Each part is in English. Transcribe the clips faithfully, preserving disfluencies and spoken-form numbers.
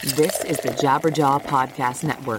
This is the Jabberjaw Podcast Network.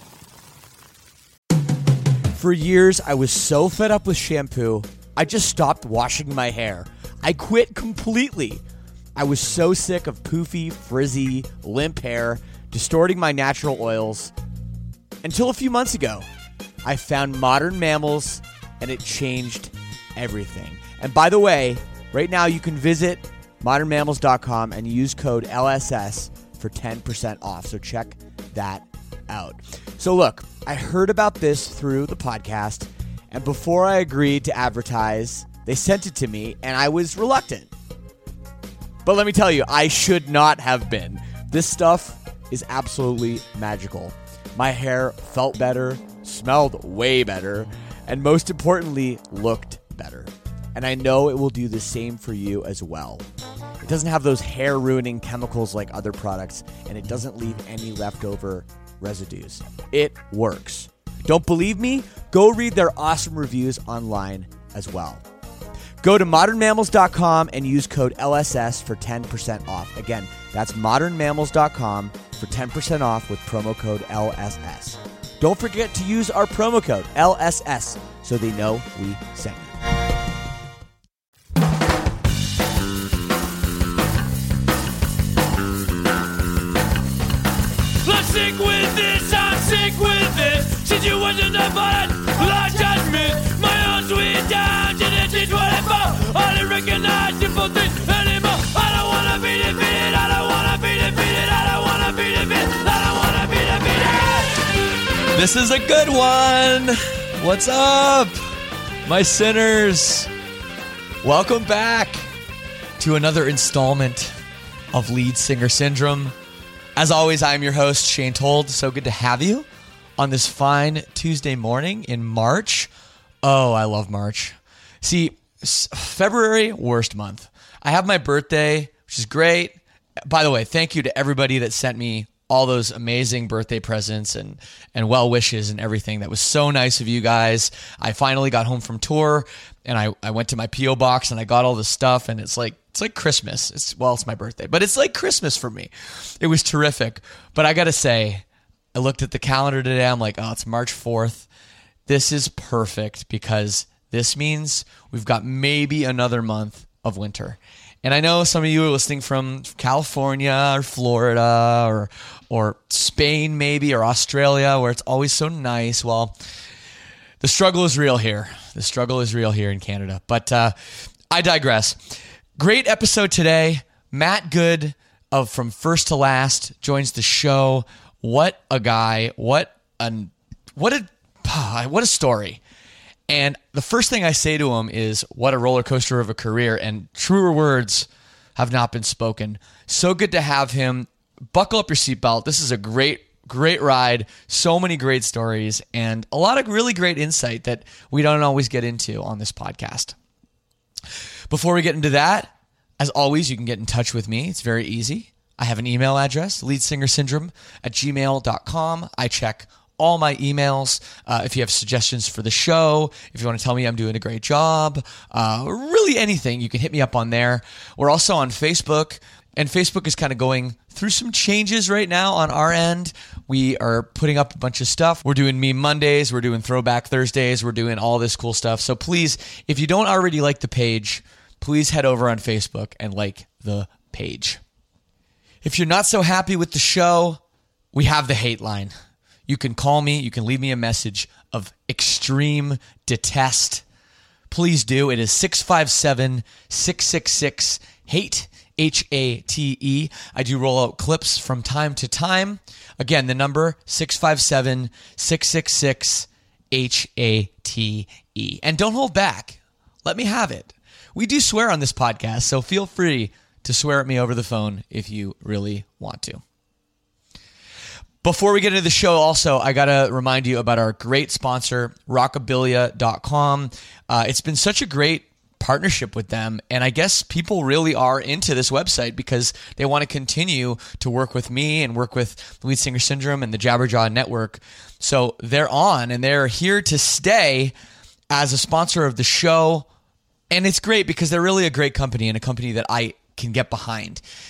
For years, I was so fed up with shampoo, I just stopped washing my hair. I quit completely. I was so sick of poofy, frizzy, limp hair, distorting my natural oils. Until a few months ago, I found Modern Mammals, and it changed everything. And by the way, right now you can visit modern mammals dot com and use code L S S for ten percent off. So check that out. So look, I heard about this through the podcast, and before I agreed to advertise, they sent it to me, and I was reluctant. But let me tell you, I should not have been. This stuff is absolutely magical. My hair felt better, smelled way better, and most importantly, looked better. And I know it will do the same for you as well. It doesn't have those hair-ruining chemicals like other products, and it doesn't leave any leftover residues. It works. Don't believe me? Go read their awesome reviews online as well. Go to modern mammals dot com and use code L S S for ten percent off. Again, that's modern mammals dot com for ten percent off with promo code L S S. Don't forget to use our promo code L S S so they know we sent you. Sick with this, I'm sick with this. Situation that bad, like judgment. My own sweet down to the T twenty-four. I don't recognize simple things anymore. I don't wanna be defeated, I don't wanna be defeated, I don't wanna be defeated, I don't wanna be defeated. This is a good one. What's up, my sinners? Welcome back to another installment of Lead Singer Syndrome. As always, I'm your host, Shane Told. So good to have you on this fine Tuesday morning in March. Oh, I love March. See, February, worst month. I have my birthday, which is great. By the way, thank you to everybody that sent me all those amazing birthday presents and, and well wishes and everything. That was so nice of you guys. I finally got home from tour, and I, I went to my P O box and I got all the stuff, and it's like, It's like Christmas. It's well, it's my birthday, but it's like Christmas for me. It was terrific. But I got to say, I looked at the calendar today. I'm like, oh, it's March fourth. This is perfect because this means we've got maybe another month of winter. And I know some of you are listening from California or Florida or or Spain maybe or Australia where it's always so nice. Well, the struggle is real here. The struggle is real here in Canada. But uh, I digress. Great episode today. Matt Good of From First to Last joins the show. What a guy. What a, what a, what a story. And the first thing I say to him is, what a roller coaster of a career. And truer words have not been spoken. So good to have him. Buckle up your seatbelt. This is a great, great ride. So many great stories and a lot of really great insight that we don't always get into on this podcast. Before we get into that, as always, you can get in touch with me. It's very easy. I have an email address, leadsingersyndrome at gmail dot com. I check all my emails. Uh, if you have suggestions for the show, if you want to tell me I'm doing a great job, uh, really anything, you can hit me up on there. We're also on Facebook, and Facebook is kind of going through some changes right now on our end. We are putting up a bunch of stuff. We're doing Meme Mondays. We're doing Throwback Thursdays. We're doing all this cool stuff. So please, if you don't already like the page, please head over on Facebook and like the page. If you're not so happy with the show, we have the hate line. You can call me. You can leave me a message of extreme detest. Please do. It is six five seven, six six six, HATE, H A T E. I do roll out clips from time to time. Again, the number six five seven, six six six, H A T E. And don't hold back. Let me have it. We do swear on this podcast, so feel free to swear at me over the phone if you really want to. Before we get into the show, also, I got to remind you about our great sponsor, rockabilia dot com. Uh, it's been such a great partnership with them, and I guess people really are into this website because they want to continue to work with me and work with Lead Singer Syndrome and the Jabberjaw Network. So they're on, and they're here to stay as a sponsor of the show, and it's great because they're really a great company and a company that I can get behind.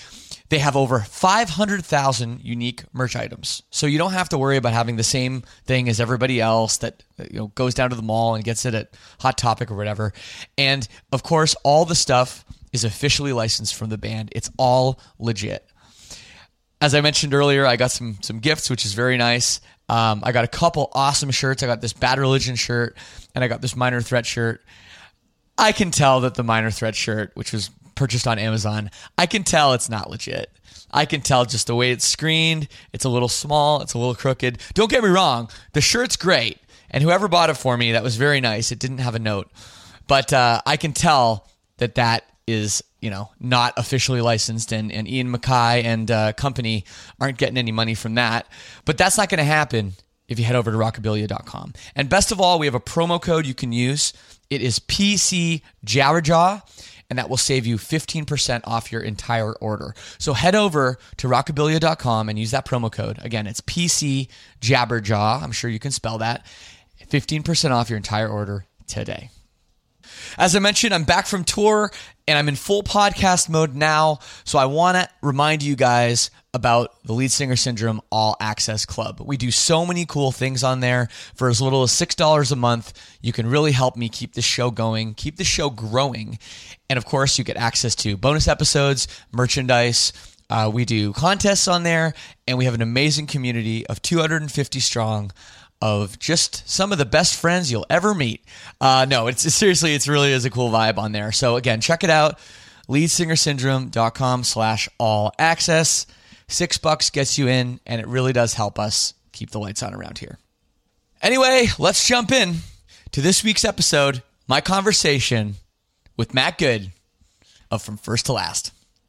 They have over five hundred thousand unique merch items. So you don't have to worry about having the same thing as everybody else that you know goes down to the mall and gets it at Hot Topic or whatever. And of course, all the stuff is officially licensed from the band. It's all legit. As I mentioned earlier, I got some some gifts, which is very nice. Um, I got a couple awesome shirts. I got this Bad Religion shirt, and I got this Minor Threat shirt. I can tell that the Minor Threat shirt, which was purchased on Amazon, I can tell it's not legit. I can tell just the way it's screened. It's a little small. It's a little crooked. Don't get me wrong. The shirt's great. And whoever bought it for me, that was very nice. It didn't have a note. But uh, I can tell that that is, you know, not officially licensed. And, and Ian Mackay and uh, company aren't getting any money from that. But that's not going to happen if you head over to rockabilia dot com. And best of all, we have a promo code you can use. It is P C Jabberjaw. And that will save you fifteen percent off your entire order. So head over to rockabilia dot com and use that promo code. Again, it's P C Jabberjaw. I'm sure you can spell that. fifteen percent off your entire order today. As I mentioned, I'm back from tour and I'm in full podcast mode now. So I want to remind you guys about the Lead Singer Syndrome All Access Club. We do so many cool things on there. For as little as six dollars a month, you can really help me keep the show going, keep the show growing. And of course, you get access to bonus episodes, merchandise. Uh, we do contests on there, and we have an amazing community of two hundred fifty strong of just some of the best friends you'll ever meet. Uh, no, it's seriously, it's really is a cool vibe on there. So again, check it out. lead singer syndrome dot com slash all access. Six bucks gets you in, and it really does help us keep the lights on around here. Anyway, let's jump in to this week's episode, my conversation with Matt Good of From First to Last.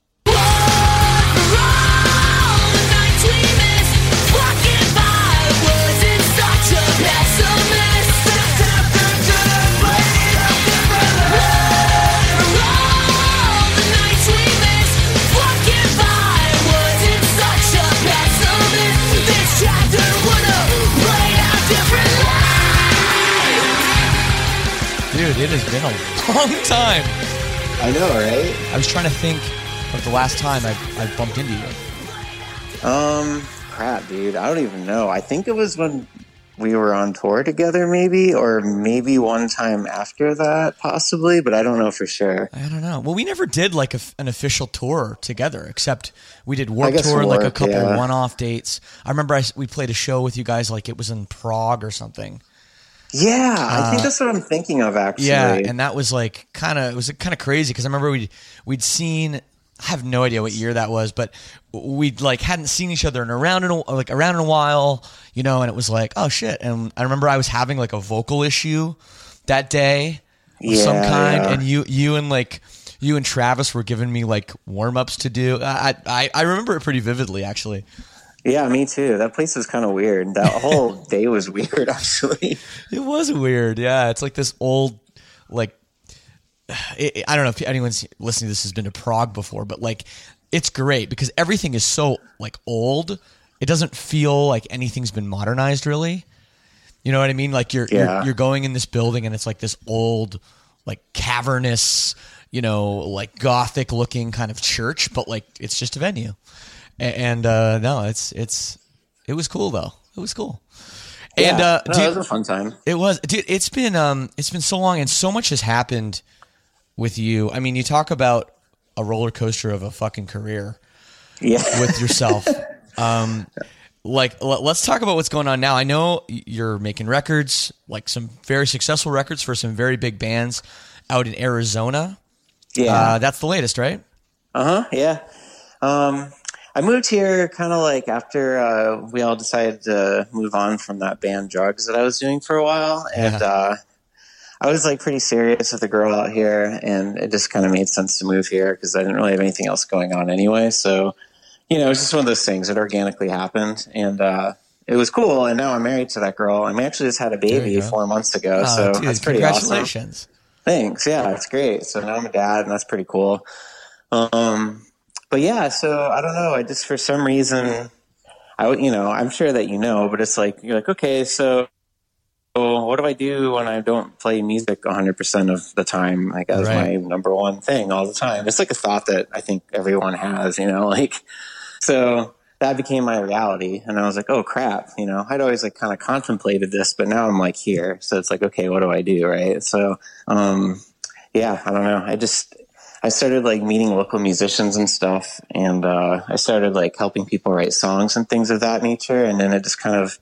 Dude, it has been a long time. I know, right? I was trying to think of the last time I, I bumped into you. Um, crap, dude. I don't even know. I think it was when we were on tour together, maybe, or maybe one time after that, possibly, but I don't know for sure. I don't know. Well, we never did like a, an official tour together, except we did Warped I guess Tour, Warped, like a couple yeah. one-off dates. I remember I, we played a show with you guys, like it was in Prague or something. Yeah, I think that's what I'm thinking of, actually. Yeah, and that was like kind of, it was kind of crazy because I remember we'd, we'd seen, I have no idea what year that was, but we'd like hadn't seen each other in around in a, like around in a while, you know, and it was like, oh shit. And I remember I was having like a vocal issue that day of yeah, some kind, yeah. and you you and like you and Travis were giving me like warm-ups to do. I I, I remember it pretty vividly, actually. Yeah, me too. That place was kind of weird. That whole day was weird, actually. It was weird. Yeah, it's like this old, like, it, I don't know if anyone's listening to this has been to Prague before, but like, it's great because everything is so like old. It doesn't feel like anything's been modernized, really. You know what I mean? Like you're yeah. you're, you're going in this building and it's like this old, like cavernous, you know, like gothic looking kind of church, but like it's just a venue. And uh, no, it's it's it was cool though. It was cool. Yeah, and uh, no, dude, it was a fun time. It was, dude. It's been um, it's been so long, and so much has happened with you. I mean, you talk about a roller coaster of a fucking career. Yeah. With yourself. um, like, l- let's talk about what's going on now. I know you're making records, like some very successful records for some very big bands out in Arizona. Yeah, uh, that's the latest, right? Uh huh. Yeah. Um. I moved here kind of like after uh, we all decided to move on from that band Drugs that I was doing for a while. And Yeah. uh, I was like pretty serious with a girl out here, and it just kind of made sense to move here because I didn't really have anything else going on anyway. So, you know, it was just one of those things that organically happened. And uh, it was cool. And now I'm married to that girl. And we actually just had a There baby you go. four months ago. Oh, so dude, that's pretty awesome. congratulations. Thanks. Yeah, it's great. So now I'm a dad, and that's pretty cool. Um, but yeah, so I don't know. I just, for some reason, I, you know, I'm sure that you know, but it's like, you're like, okay, so what do I do when I don't play music one hundred percent of the time, like as Right. my number one thing all the time? It's like a thought that I think everyone has, you know, like, so that became my reality. And I was like, oh crap, you know, I'd always like kind of contemplated this, but now I'm like here. So it's like, okay, what do I do? Right. So, um, yeah, I don't know. I just, I started like meeting local musicians and stuff. And, uh, I started like helping people write songs and things of that nature. And then it just kind of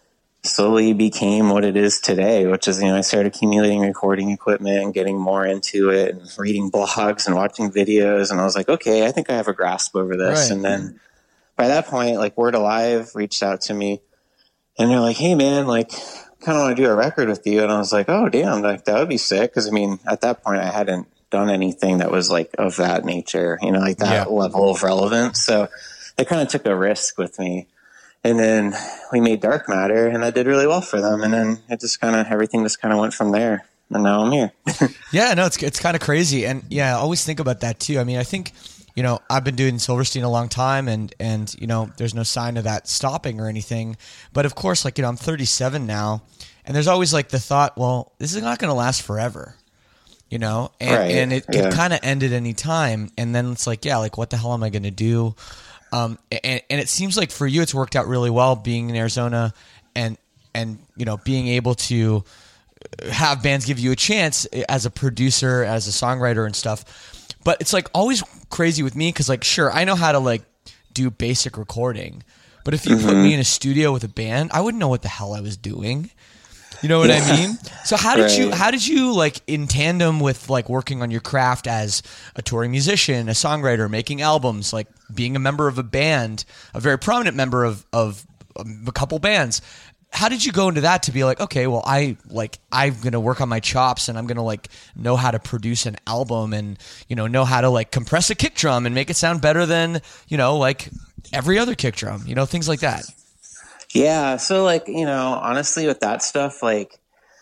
slowly became what it is today, which is, you know, I started accumulating recording equipment and getting more into it and reading blogs and watching videos. And I was like, okay, I think I have a grasp over this. Right. And then by that point, like Word Alive reached out to me and they're like, hey man, like kind of want to do a record with you. And I was like, oh damn, like that would be sick. Cause I mean, at that point I hadn't done anything that was like of that nature, you know, like that Yeah. level of relevance. So they kind of took a risk with me. And then we made Dark Matter, and that did really well for them. And then it just kind of, everything just kind of went from there. And now I'm here. Yeah, no, it's it's kind of crazy, and yeah, I always think about that too. I mean, I think, you know, I've been doing Silverstein a long time, and and you know, there's no sign of that stopping or anything. But of course, like, you know, I'm thirty-seven now, and there's always like the thought, well, this is not going to last forever, you know, and Right, and it can yeah. kind of end at any time. And then it's like, yeah, like what the hell am I going to do? Um, and, and it seems like for you, it's worked out really well being in Arizona, and and you know, being able to have bands give you a chance as a producer, as a songwriter and stuff. But it's like always crazy with me because, like, sure, I know how to like do basic recording, but if you put me in a studio with a band, I wouldn't know what the hell I was doing. You know what I mean? So how did you Right. how did you like in tandem with like working on your craft as a touring musician, a songwriter, making albums, like being a member of a band, a very prominent member of of um, a couple bands? How did you go into that to be like, okay, well, I like I'm gonna work on my chops and I'm gonna like know how to produce an album and, you know, know how to like compress a kick drum and make it sound better than, you know, like every other kick drum, you know, things like that. Yeah. So like, you know, honestly with that stuff, like,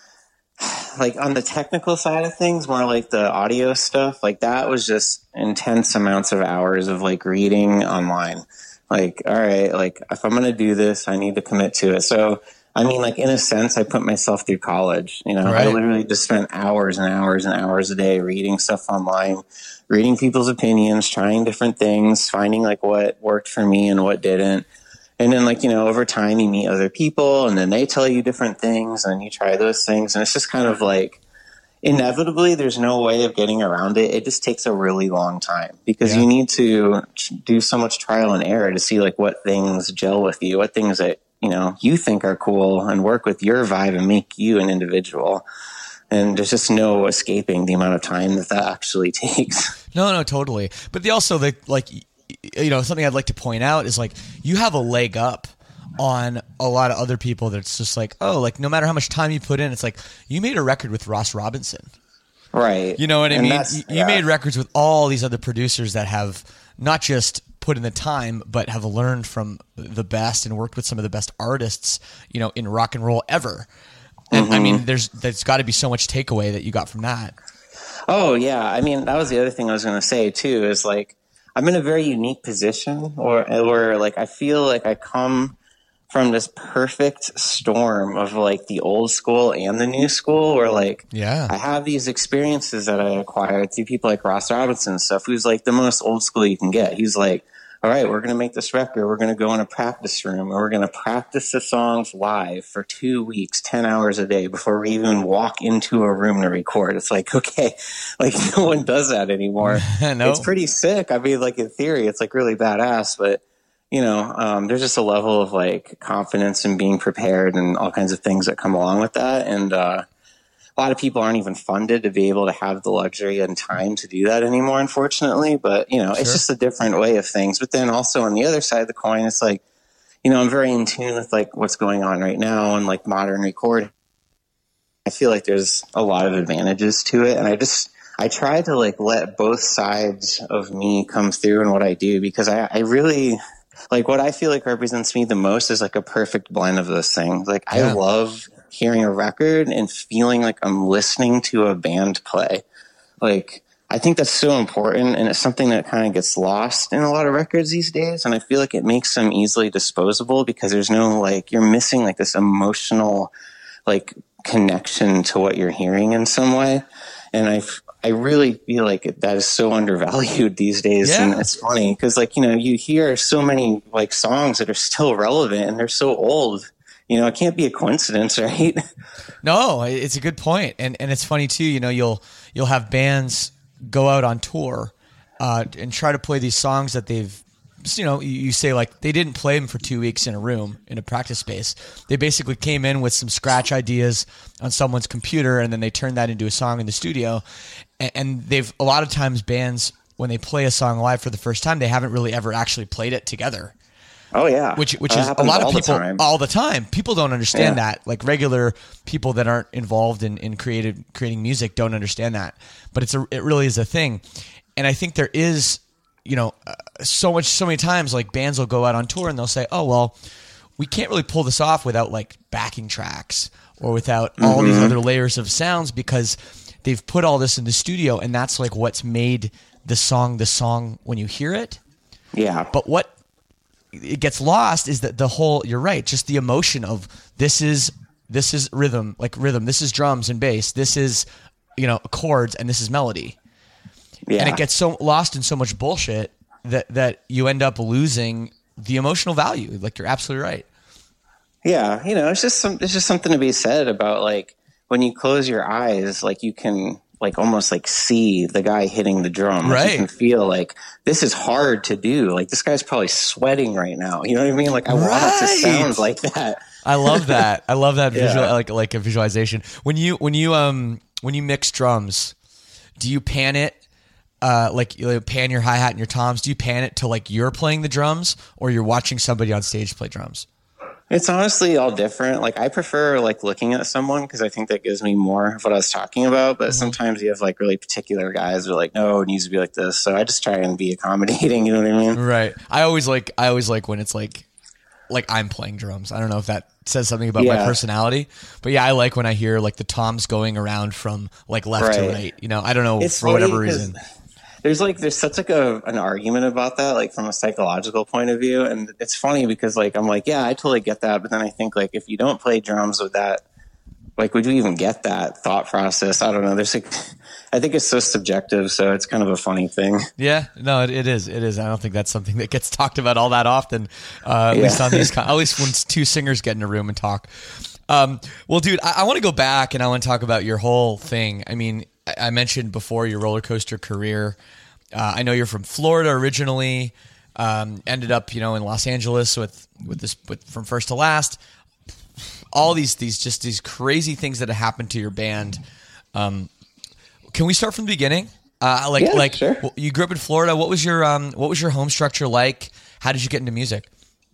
like on the technical side of things, more like the audio stuff, like that was just intense amounts of hours of like reading online. Like, all right, like if I'm going to do this, I need to commit to it. So, I mean, like in a sense, I put myself through college, you know, Right. I literally just spent hours and hours and hours a day reading stuff online, reading people's opinions, trying different things, finding like what worked for me and what didn't. And then, like, you know, over time you meet other people and then they tell you different things and you try those things. And it's just kind of like, inevitably, there's no way of getting around it. It just takes a really long time because Yeah. you need to do so much trial and error to see like what things gel with you, what things that, you know, you think are cool and work with your vibe and make you an individual. And there's just no escaping the amount of time that that actually takes. No, no, totally. But the also the like, you know, something I'd like to point out is like you have a leg up on a lot of other people. That's just like, oh, like no matter how much time you put in, it's like you made a record with Ross Robinson. Right. You know what I And mean? that's- You, you yeah. made records with all these other producers that have not just put in the time, but have learned from the best and worked with some of the best artists, you know, in rock and roll ever. And Mm-hmm. I mean, there's there's got to be so much takeaway that you got from that. Oh yeah, I mean that was the other thing I was going to say too. Is like I'm in a very unique position, or where like I feel like I come from this perfect storm of like the old school and the new school, where like Yeah. I have these experiences that I acquired through people like Ross Robinson and stuff, who's like the most old school you can get. He's like, all right, we're going to make this record. We're going to go in a practice room and we're going to practice the songs live for two weeks, ten hours a day before we even walk into a room to record. It's like, okay, like no one does that anymore. No. It's pretty sick. I mean, like in theory, it's like really badass, but you know, um, there's just a level of like confidence and being prepared and all kinds of things that come along with that. And, uh, a lot of people aren't even funded to be able to have the luxury and time to do that anymore, unfortunately. But, you know, it's Sure. just a different way of things. But then also on the other side of the coin, it's like, you know, I'm very in tune with like what's going on right now and like modern recording. I feel like there's a lot of advantages to it. And I just, I try to like let both sides of me come through in what I do, because I, I really like what I feel like represents me the most is like a perfect blend of those things. Like Yeah. I love hearing a record and feeling like I'm listening to a band play. Like, I think that's so important, and it's something that kind of gets lost in a lot of records these days, and I feel like it makes them easily disposable because there's no, like, you're missing, like, this emotional, like, connection to what you're hearing in some way. And I, I really feel like that is so undervalued these days. Yeah. And it's funny because, like, you know, you hear so many like songs that are still relevant and they're so old. You know, it can't be a coincidence, right? No, it's a good point. And and it's funny too, you know, you'll you'll have bands go out on tour uh, and try to play these songs that they've, you know, you say like they didn't play them for two weeks in a room in a practice space. They basically came in with some scratch ideas on someone's computer and then they turned that into a song in the studio. And, and they've, a lot of times bands, when they play a song live for the first time, they haven't really ever actually played it together. Oh yeah, which which that is a happens lot of all the people time. all the time. People don't understand Yeah. that. Like regular people that aren't involved in in creative creating music don't understand that. But it's a it really is a thing, and I think there is, you know, uh, so much so many times like bands will go out on tour and they'll say, oh well, we can't really pull this off without like backing tracks or without mm-hmm. all these other layers of sounds because they've put all this in the studio and that's like what's made the song the song when you hear it. Yeah, But what it gets lost is that the whole, you're right, just the emotion of this is this is rhythm, like rhythm, this is drums and bass, this is, you know, chords and this is melody. yeah. And it gets so lost in so much bullshit that that you end up losing the emotional value. Like you're absolutely right. Yeah, you know, it's just some it's just something to be said about like when you close your eyes, like you can like almost like see the guy hitting the drum. Like, Right. you can feel like this is hard to do. Like this guy's probably sweating right now. You know what I mean? Like I want it to Right. sound like that. I love that. I love that Yeah. visual, like like a visualization. When you when you um when you mix drums, do you pan it? Uh, like you like, pan your hi hat and your toms. Do you pan it to like you're playing the drums, or you're watching somebody on stage play drums? It's honestly all different. Like I prefer like looking at someone because I think that gives me more of what I was talking about. But mm-hmm. sometimes you have like really particular guys who are like, no, it needs to be like this. So I just try and be accommodating. You know what I mean? Right. I always like I always like when it's like like I'm playing drums. I don't know if that says something about Yeah. my personality, but yeah, I like when I hear like the toms going around from like left to Right. right. You know, I don't know It's for whatever funny 'cause reason. There's like there's such like a an argument about that, like from a psychological point of view, and it's funny because like I'm like, yeah, I totally get that, but then I think like if you don't play drums with that, like would you even get that thought process? I don't know. There's like, I think it's so subjective, so it's kind of a funny thing. Yeah, no, it, it is. It is. I don't think that's something that gets talked about all that often. Uh, at Yeah. least on these, at least when two singers get in a room and talk. Um, well, dude, I, I want to go back and I want to talk about your whole thing. I mean, I, I mentioned before your roller coaster career. Uh, I know you're from Florida originally. Um, ended up, you know, in Los Angeles with with this with from first to last. All these these just these crazy things that have happened to your band. Um, can we start from the beginning? Uh, like Yeah, like sure. w- you grew up in Florida. What was your um what was your home structure like? How did you get into music?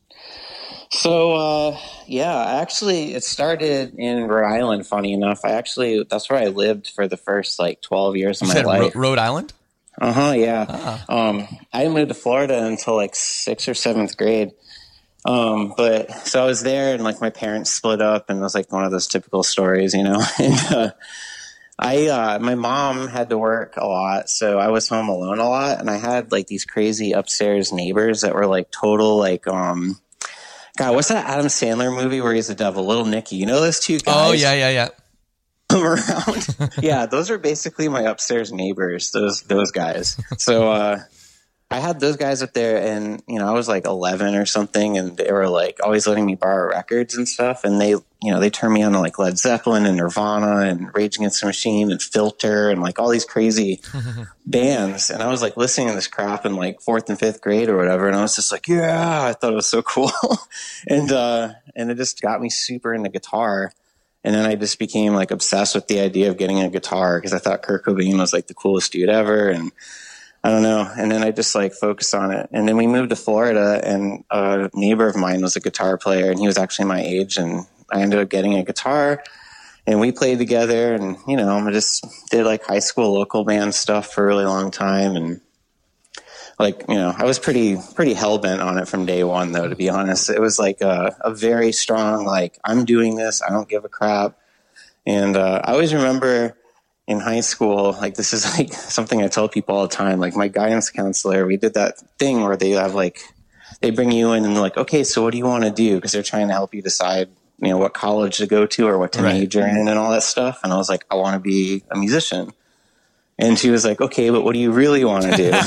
So, uh, yeah, actually, it started in Rhode Island, funny enough. I actually, that's where I lived for the first, like, twelve years of You my said life. Ro- Rhode Island? Uh-huh, yeah. Ah. Um, I didn't move to Florida until, like, sixth or seventh grade. Um, but, so I was there, and, like, my parents split up, and it was, like, one of those typical stories, you know? and, uh, I, uh, my mom had to work a lot, so I was home alone a lot, and I had, like, these crazy upstairs neighbors that were, like, total, like, um... God, what's that Adam Sandler movie where he's the devil? Little Nicky. You know those two guys? Oh yeah, yeah, yeah. Around. Yeah, those are basically my upstairs neighbors. Those those guys. So uh, I had those guys up there, and you know I was like eleven or something, and they were like always letting me borrow records and stuff. And they, you know, they turned me on to like Led Zeppelin and Nirvana and Rage Against the Machine and Filter and like all these crazy bands. And I was like listening to this crap in like fourth and fifth grade or whatever, and I was just like, yeah, I thought it was so cool. and uh, and it just got me super into guitar. And then I just became like obsessed with the idea of getting a guitar because I thought Kurt Cobain was like the coolest dude ever. And I don't know. And then I just like focused on it. And then we moved to Florida, and a neighbor of mine was a guitar player, and he was actually my age. And I ended up getting a guitar, and we played together. And, you know, I just did like high school local band stuff for a really long time. And like, you know, I was pretty, pretty hell bent on it from day one, though, to be honest. It was like a, a very strong, like, I'm doing this. I don't give a crap. And uh, I always remember in high school, like, this is like something I tell people all the time. Like, my guidance counselor, we did that thing where they have like, they bring you in and they're like, okay, so what do you want to do? Because they're trying to help you decide you know, what college to go to or what to Right. major in and all that stuff. And I was like, I want to be a musician. And she was like, okay, but what do you really want to do?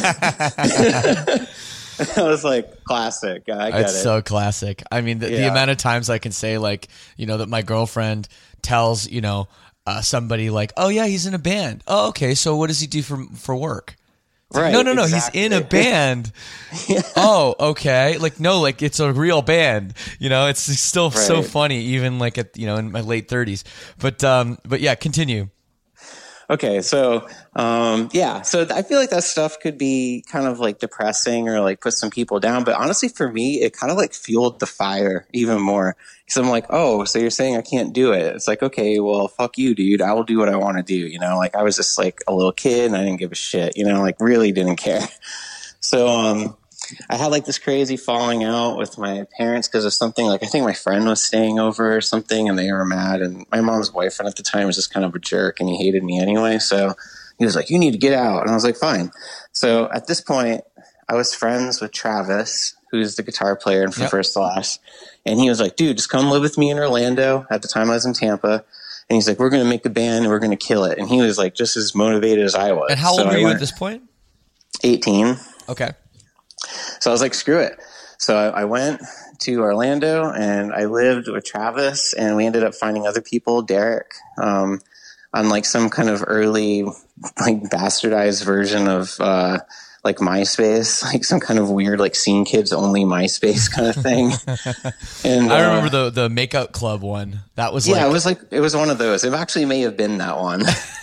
I was like, classic. I get It's it. so classic. I mean, the, the Yeah. amount of times I can say, like, you know, that my girlfriend tells, you know, uh, somebody like, oh, yeah, he's in a band. Oh, okay. So what does he do for for work? It's like, Right, no, no, no. exactly. He's in a band. Oh, okay. Like, no, like it's a real band. You know, it's still so Right. funny, even like at, you know, in my late thirties. But, um, but yeah, continue. Okay, so um, yeah, so I feel like that stuff could be kind of like depressing or like put some people down. But honestly, for me, it kind of like fueled the fire even more because I'm like, oh, so you're saying I can't do it? It's like, okay, well, fuck you, dude. I will do what I want to do. You know, like I was just like a little kid and I didn't give a shit. You know, like really didn't care. So um, I had like this crazy falling out with my parents because of something. Like I think my friend was staying over or something and they were mad, and my mom's boyfriend at the time was just kind of a jerk and he hated me anyway, so he was like, you need to get out. And I was like, fine. So at this point I was friends with Travis, who's the guitar player in From Yep. First to Last, and he was like, dude, just come live with me in Orlando. At the time I was in Tampa, and he's like, we're going to make a band and we're going to kill it. And he was like just as motivated as I was. And how So old were I you went at this point? eighteen. Okay. So I was like, screw it. So I, I went to Orlando and I lived with Travis, and we ended up finding other people, Derek, um, on like some kind of early, like bastardized version of uh, like MySpace, like some kind of weird, like Scene Kids only MySpace kind of thing. And I uh, remember the the Makeout Club one. That was yeah, like, it was like, it was one of those. It actually may have been that one.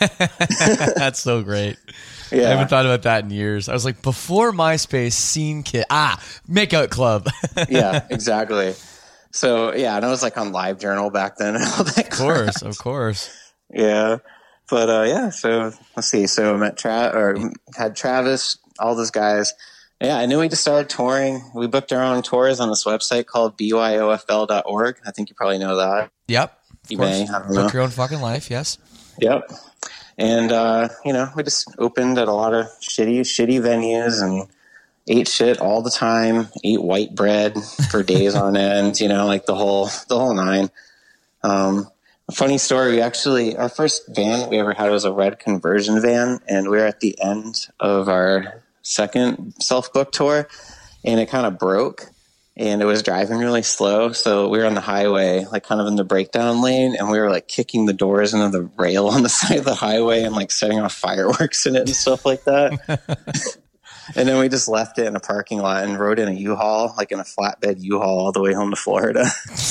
that's so great. I Yeah. haven't thought about that in years. I was like, before MySpace, Scene Kid. Ah, Makeout Club. Yeah, exactly. So yeah, and I was like on LiveJournal back then and all that. Of course, of course. Yeah. But uh, yeah, so let's see. So I met Tra- or had Travis, all those guys. Yeah, and then we just started touring. We booked our own tours on this website called B Y O F L dot org. I think you probably know that. Yep. Of You course. may, I don't know. Book your own fucking life, yes. Yep. And, uh, you know, we just opened at a lot of shitty, shitty venues and ate shit all the time, ate white bread for days on end, you know, like the whole, the whole nine. Um, a funny story. We actually, our first van we ever had was a red conversion van, and we were at the end of our second self-book tour, and it kind of broke. And it was driving really slow, so we were on the highway, like kind of in the breakdown lane, and we were like kicking the doors into the rail on the side of the highway and like setting off fireworks in it and stuff like that. And then we just left it in a parking lot and rode in a U-Haul, like in a flatbed U-Haul all the way home to Florida.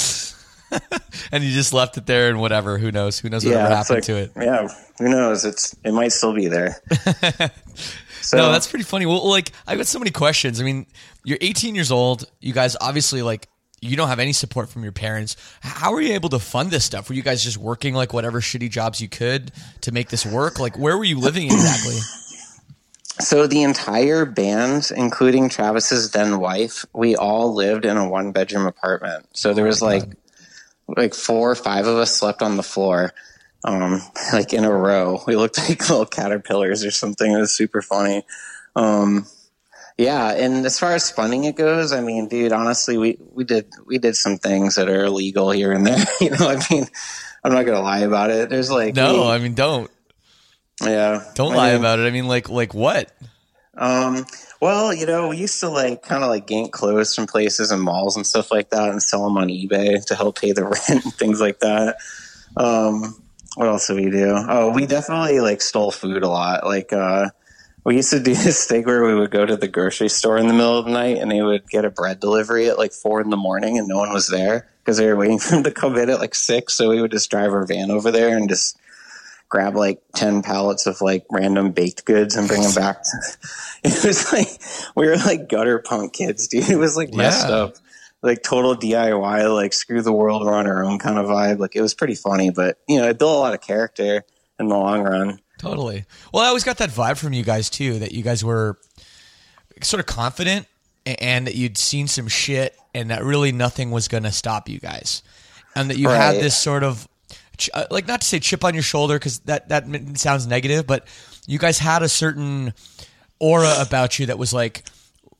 And you just left it there and whatever. Who knows? Who knows whatever it's happened like, to it? Yeah, who knows? It's It might still be there. So, No, that's pretty funny. Well, like, I've got so many questions. I mean, you're eighteen years old. You guys obviously, like, you don't have any support from your parents. How were you able to fund this stuff? Were you guys just working, like, whatever shitty jobs you could to make this work? Like, where were you living exactly? So the entire band, including Travis's then wife, we all lived in a one bedroom apartment. So there was like like four or five of us slept on the floor, um, like in a row. We looked like little caterpillars or something. It was super funny. Um, yeah, and as far as funding it goes, I mean, dude, honestly, we, we did we did some things that are illegal here and there. You know, I mean, I'm not gonna lie about it. There's like No, we- I mean, don't. yeah, Don't I lie mean, about it. I mean, like, like what? Um, well, you know, we used to like kind of like gank clothes from places and malls and stuff like that and sell them on eBay to help pay the rent and things like that. Um, what else did we do? Oh, we definitely like stole food a lot. Like, uh, we used to do this thing where we would go to the grocery store in the middle of the night and they would get a bread delivery at like four in the morning and no one was there because they were waiting for them to come in at like six. So we would just drive our van over there and just grab like ten pallets of like random baked goods and bring them back. It was like, we were like gutter punk kids, dude. It was like messed Yeah. up, like total D I Y, like screw the world, we're on our own kind of vibe. Like it was pretty funny, but you know, it built a lot of character in the long run. Totally. Well, I always got that vibe from you guys too, that you guys were sort of confident and that you'd seen some shit and that really nothing was going to stop you guys. And that you had Right. this sort of, ch- uh, like, not to say chip on your shoulder because that, that m- sounds negative, but you guys had a certain aura about you that was like,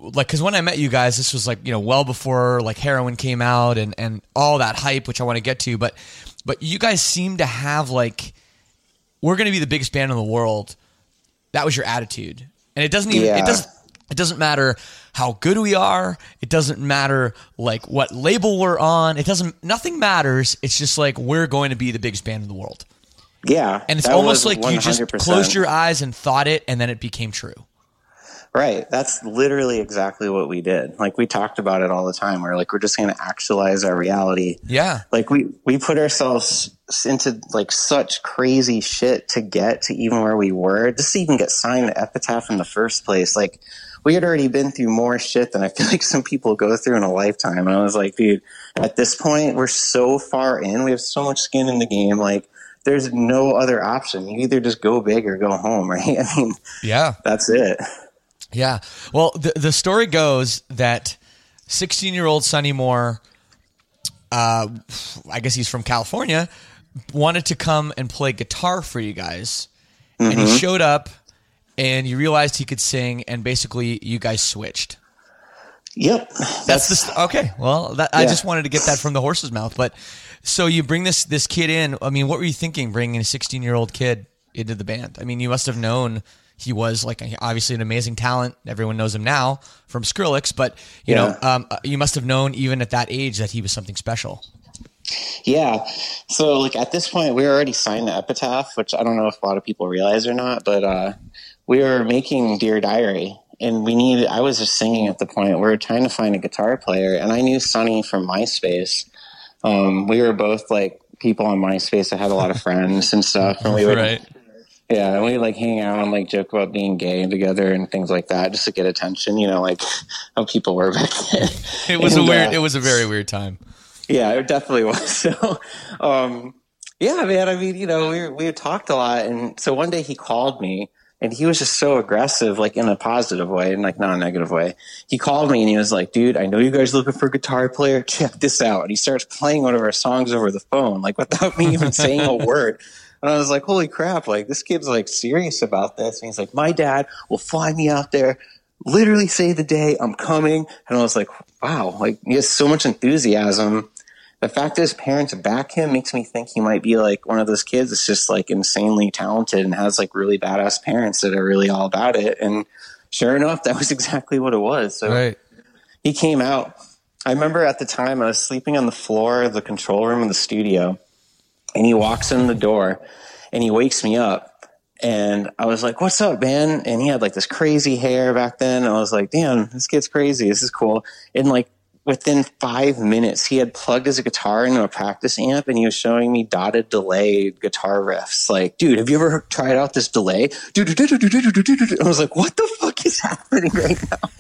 like, because when I met you guys, this was like, you know, well before like Heroin came out and, and all that hype, which I want to get to. But but you guys seem to have like, we're going to be the biggest band in the world. That was your attitude. And it doesn't even, Yeah. it doesn't, it doesn't matter how good we are. It doesn't matter like what label we're on. It doesn't, nothing matters. It's just like, we're going to be the biggest band in the world. Yeah. And it's that almost was like you just one hundred percent. closed your eyes and thought it, and then it became true. Right. That's literally exactly what we did. Like, we talked about it all the time. We're like, we're just going to actualize our reality. Yeah. Like, we, we put ourselves into like such crazy shit to get to even where we were, just to even get signed to Epitaph in the first place. Like, we had already been through more shit than I feel like some people go through in a lifetime. And I was like, dude, at this point, we're so far in. We have so much skin in the game. Like, there's no other option. You either just go big or go home, right? I mean, Yeah. that's it. Yeah. Well, the the story goes that sixteen-year-old Sonny Moore, uh, I guess he's from California, wanted to come and play guitar for you guys. Mm-hmm. And he showed up, and you realized he could sing, and basically you guys switched. Yep. That's, That's the st- okay. Well, that, I Yeah. just wanted to get that from the horse's mouth. But so you bring this this kid in. I mean, what were you thinking bringing a sixteen-year-old kid into the band? I mean, you must have known he was like obviously an amazing talent. Everyone knows him now from Skrillex, but you Yeah. know, um, you must have known even at that age that he was something special. Yeah. So like at this point, we were already signed to Epitaph, which I don't know if a lot of people realize or not, but uh, we were making Dear Diary, and we needed, I was just singing at the point. We were trying to find a guitar player, and I knew Sonny from MySpace. Um, we were both like people on MySpace that had a lot of friends and stuff, and we would, Right. yeah, and we like hang out and like joke about being gay together and things like that, just to get attention. You know, like how people were back then. It was And, a weird. uh, It was a very weird time. Yeah, it definitely was. So, um, yeah, man, I mean, you know, we we had talked a lot. And so one day he called me, and he was just so aggressive, like in a positive way and like not a negative way. He called me and he was like, dude, I know you guys are looking for a guitar player. Check this out. And he starts playing one of our songs over the phone, like without me even saying a word. And I was like, holy crap, like this kid's like serious about this. And he's like, my dad will fly me out there, literally say the day I'm coming. And I was like, wow, like he has so much enthusiasm. The fact that his parents back him makes me think he might be like one of those kids that's just like insanely talented and has like really badass parents that are really all about it. And sure enough, that was exactly what it was. So Right. he came out. I remember at the time I was sleeping on the floor of the control room of the studio, and he walks in the door and he wakes me up, and I was like, what's up, man? And he had like this crazy hair back then. I was like, damn, this kid's crazy. This is cool. And like, within five minutes, he had plugged his guitar into a practice amp, and he was showing me dotted delay guitar riffs. Like, dude, have you ever tried out this delay? I was like, what the fuck is happening right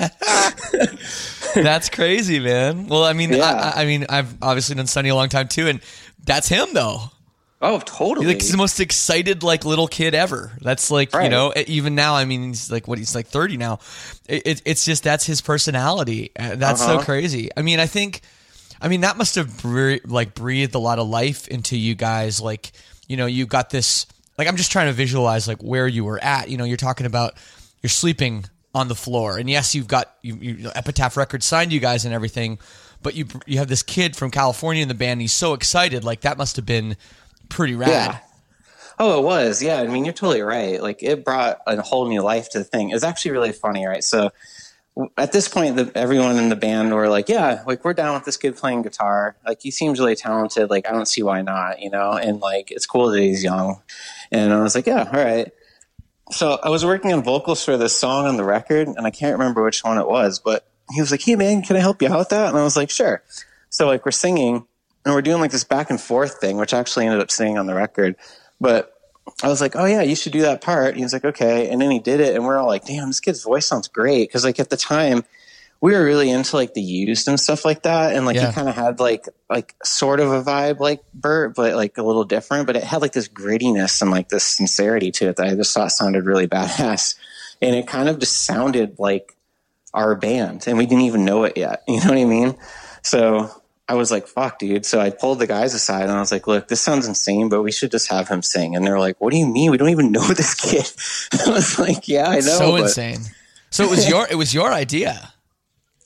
now? That's crazy, man. Well, I mean, Yeah. I, I mean, I've obviously known Sonny a long time too, and that's him though. Oh, totally. He's like, he's the most excited like little kid ever. That's like, you Right. know, even now, I mean, he's like, what, he's like thirty now. It, it, it's just, that's his personality. Uh, That's so Uh-huh. crazy. I mean, I think, I mean, that must have bre- like breathed a lot of life into you guys. Like, you know, you got this, like, I'm just trying to visualize like where you were at. You know, you're talking about you're sleeping on the floor, and yes, you've got you, you Epitaph Records signed you guys and everything, but you you have this kid from California in the band. And he's so excited. Like, that must have been pretty rad. Yeah. Oh, it was. Yeah. I mean, you're totally right. Like, it brought a whole new life to the thing. It was actually really funny, right? So w- at this point, the, everyone in the band were like, yeah, like, we're down with this kid playing guitar. Like, he seems really talented. Like, I don't see why not, you know? And like, it's cool that he's young. And I was like, yeah, all right. So I was working on vocals for this song on the record, and I can't remember which one it was, but he was like, hey man, can I help you out with that? And I was like, sure. So like, we're singing, and we're doing like this back and forth thing, which I actually ended up singing on the record. But I was like, oh yeah, you should do that part. And he was like, okay. And then he did it, and we're all like, damn, this kid's voice sounds great. Cause like at the time we were really into like the Used and stuff like that. And like Yeah. he kind of had like, like sort of a vibe like Bert, but like a little different, but it had like this grittiness and like this sincerity to it that I just thought sounded really badass. And it kind of just sounded like our band, and we didn't even know it yet. You know what I mean? So I was like, fuck, dude. So I pulled the guys aside and I was like, look, this sounds insane, but we should just have him sing. And they're like, what do you mean? We don't even know this kid. I was like, yeah, I know. So but insane. So it was your it was your idea.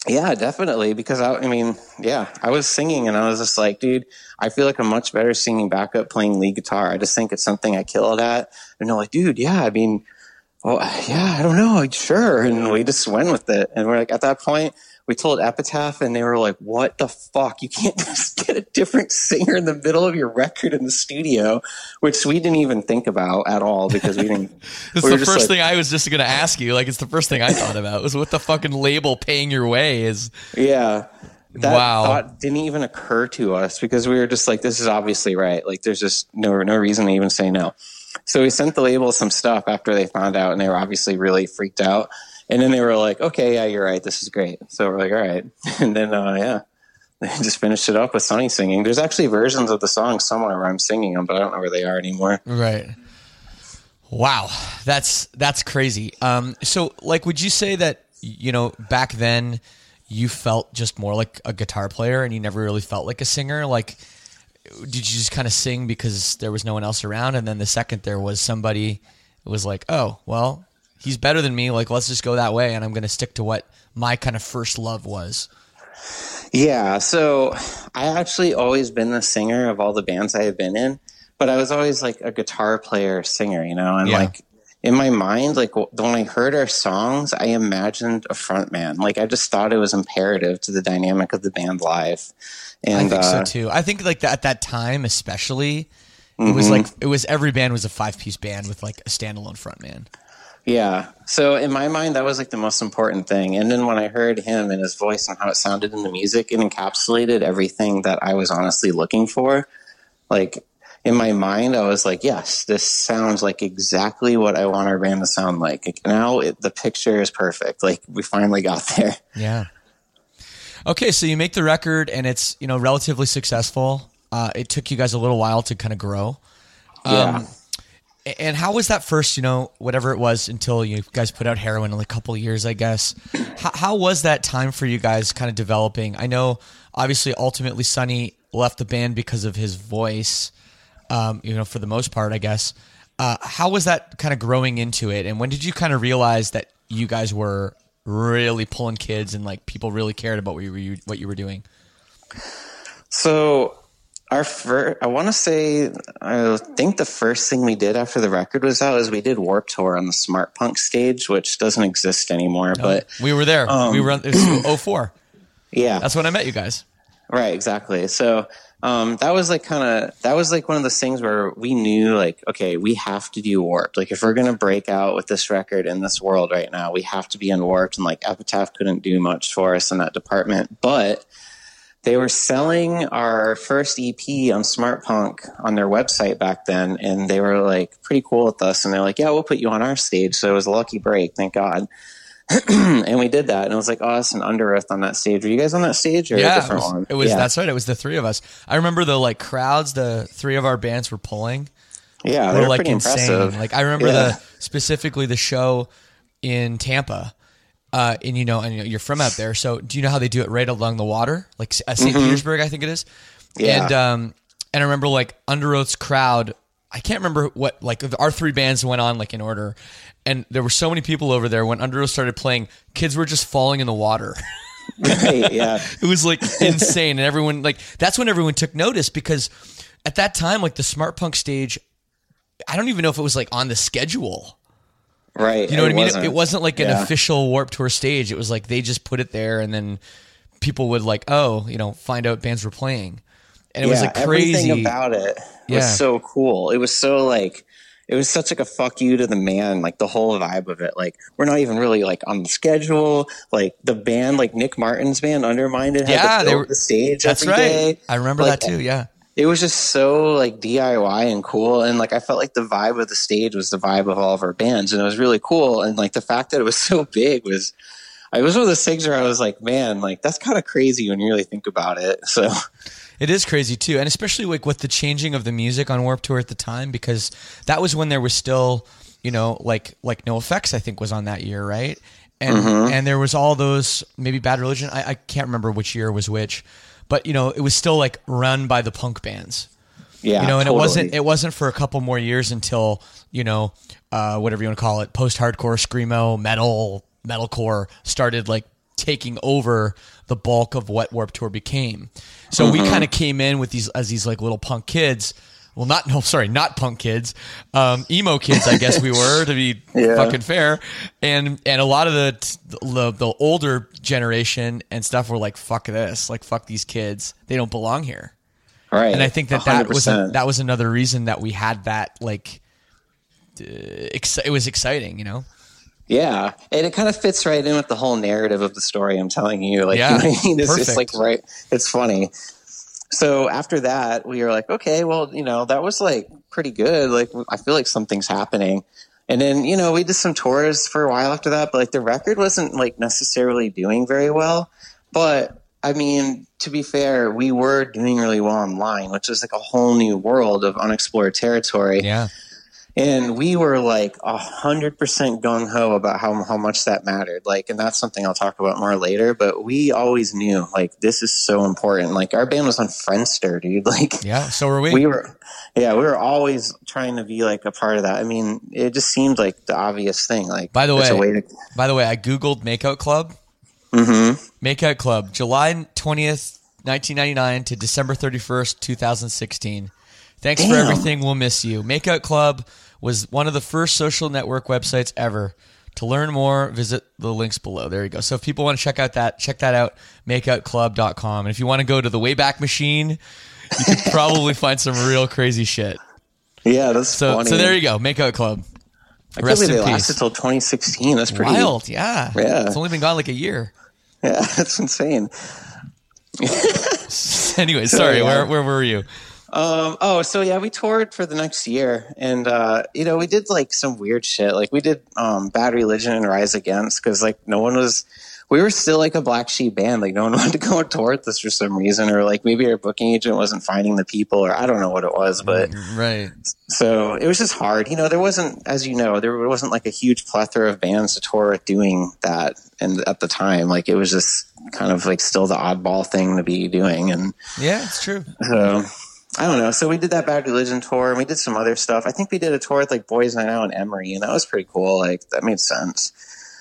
Yeah, definitely. Because I, I mean, yeah, I was singing and I was just like, dude, I feel like I'm much better singing backup playing lead guitar. I just think it's something I killed at. And they're like, dude, yeah, I mean, well, yeah, I don't know, like, sure. And we just went with it. And we're like, at that point, we told Epitaph and they were like, what the fuck? You can't just get a different singer in the middle of your record in the studio, which we didn't even think about at all because we didn't. It's we the were just first like, thing I was just going to ask you. Like, it's the first thing I thought about was what the fucking label paying your way is. Yeah. That Wow. thought didn't even occur to us because we were just like, this is obviously right. Like, there's just no, no reason to even say no. So we sent the label some stuff after they found out and they were obviously really freaked out. And then they were like, okay, yeah, you're right. This is great. So we're like, all right. And then, uh, yeah, they just finished it up with Sonny singing. There's actually versions of the song somewhere where I'm singing them, but I don't know where they are anymore. Right. Wow. That's, that's crazy. Um, so like, would you say that, you know, back then you felt just more like a guitar player and you never really felt like a singer? Like, did you just kind of sing because there was no one else around? And then the second there was somebody, it was like, oh, well, he's better than me. Like, let's just go that way. And I'm going to stick to what my kind of first love was. Yeah. So I actually always been the singer of all the bands I have been in, but I was always like a guitar player singer, you know, and Yeah. like in my mind, like when I heard our songs, I imagined a front man. Like I just thought it was imperative to the dynamic of the band live. And I think uh, so too. I think like that at that time, especially, it was like, it was every band was a five piece band with like a standalone front man. yeah. So in my mind, that was like the most important thing. And then when I heard him and his voice and how it sounded in the music, it encapsulated everything that I was honestly looking for. Like in my mind, I was like, yes, this sounds like exactly what I want our band to sound like. Like now it, the picture is perfect. Like we finally got there. Yeah. Okay. So you make the record and it's, you know, relatively successful. Uh, it took you guys a little while to kind of grow. Yeah. Um, And how was that first, you know, whatever it was until you guys put out Heroin in a couple of years, I guess. How, how was that time for you guys kind of developing? I know, obviously, ultimately, Sonny left the band because of his voice, um, you know, for the most part, I guess. Uh, how was that kind of growing into it? And when did you kind of realize that you guys were really pulling kids and, like, people really cared about what you were, what you were doing? So... Our first, I want to say, I think the first thing we did after the record was out is we did Warped Tour on the Smart Punk stage, which doesn't exist anymore. No, but we were there. Um, we were on, it was oh four. Yeah, That's when I met you guys. right, exactly. So um, that was like kind of that was like one of those things where we knew, like, okay, we have to do Warped. Like, if we're gonna break out with this record in this world right now, we have to be in Warped. And like Epitaph couldn't do much for us in that department, but they were selling our first E P on Smart Punk on their website back then, and they were like pretty cool with us. And they're like, "Yeah, we'll put you on our stage." So it was a lucky break, thank God. And we did that, and it was like us and Under Oath on that stage. Were you guys on that stage or Yeah, a different it was, one? it was yeah. that's right. It was the three of us. I remember the like crowds. The three of our bands were pulling. Yeah, They they were like pretty insane. impressive. Like I remember Yeah. the specifically the show in Tampa. Uh, and you know, and you're from out there, so do you know how they do it right along the water, like uh, Saint Petersburg, I think it is. Yeah. And um, and I remember like Under Oath's crowd. I can't remember what like our three bands went on like in order, and there were so many people over there when Under Oath started playing. Kids were just falling in the water. Right, yeah. It was like insane, and everyone like that's when everyone took notice because at that time, like the Smart Punk stage, I don't even know if it was like on the schedule. Right. You know what it I mean? wasn't. It, it wasn't like an Yeah. official Warped Tour stage. It was like they just put it there, and then people would like, oh, you know, find out bands were playing, and it was Yeah, like crazy. Everything about it was Yeah. so cool. It was so like, it was such like a fuck you to the man, like the whole vibe of it. Like we're not even really like on the schedule. Like the band, like Nick Martin's band, Undermined, had Yeah, to they build were- the stage. That's every right. day. I remember Like, that too. Yeah. It was just so like D I Y and cool, and like I felt like the vibe of the stage was the vibe of all of our bands, and it was really cool. And like the fact that it was so big was, it was one of those things where I was like, man, like that's kind of crazy when you really think about it. So It is crazy too, and especially like with the changing of the music on Warped Tour at the time, because that was when there was still, you know, like like NoFX I think was on that year, right? And Mm-hmm. and there was all those maybe Bad Religion. I, I can't remember which year was which, but you know, it was still like run by the punk bands. yeah, You know, and totally. it wasn't it wasn't for a couple more years until, you know, uh, whatever you want to call it, post hardcore, screamo, metal, metalcore started like taking over the bulk of what Warped Tour became. So mm-hmm. we kind of came in with these as these like little punk kids. Well, not no, sorry, not punk kids, um, emo kids. I guess we were to be yeah. fucking fair, and and a lot of the, the the older generation and stuff were like, "Fuck this!" Like, "Fuck these kids! They don't belong here." Right. And I think that that was a, that was another reason that we had that like, uh, ex- it was exciting, you know. Yeah, and it kind of fits right in with the whole narrative of the story I'm telling you. Like, yeah, you know what I mean? It's perfect. just like right. It's funny. So after that, we were like, okay, well, you know, that was like pretty good. Like, I feel like something's happening. And then, you know, we did some tours for a while after that, but like the record wasn't like necessarily doing very well. But I mean, to be fair, we were doing really well online, which is like a whole new world of unexplored territory. Yeah. And we were like a hundred percent gung ho about how how much that mattered. Like, and that's something I'll talk about more later. But we always knew like this is so important. Like, our band was on Friendster, dude. Like, yeah, so were we. We were, yeah, we were always trying to be like a part of that. I mean, it just seemed like the obvious thing. Like, by the way, way to- by the way, I googled Makeout Club. Mm-hmm. Makeout Club, July twentieth, nineteen ninety nine to December thirty first, two thousand sixteen. Thanks Damn. for everything. We'll miss you. Makeout Club was one of the first social network websites ever. To learn more, visit the links below. There you go. So if people want to check out that, check that out, makeout club dot com. And if you want to go to the Wayback Machine, you could probably find some real crazy shit. Yeah, that's so, funny. So there you go, Makeout Club. I can't believe they lasted till twenty sixteen. That's pretty wild. Yeah. Yeah. It's only been gone like a year. Yeah, that's insane. Anyway, sorry, where where were you? Um, oh, so yeah, we toured for the next year, and uh, you know, we did like some weird shit. Like, we did um, Bad Religion and Rise Against because like no one was. We were still like a black sheep band. Like, no one wanted to go on tour with us for some reason, or like maybe our booking agent wasn't finding the people, or I don't know what it was, but right. So it was just hard. You know, there wasn't, as you know, there wasn't like a huge plethora of bands to tour with doing that, and at the time, like it was just kind of like still the oddball thing to be doing, and yeah, it's true. So. I don't know. So we did that Bad Religion tour, and we did some other stuff. I think we did a tour with like Boys Night Out and Emory, and that was pretty cool. Like, that made sense.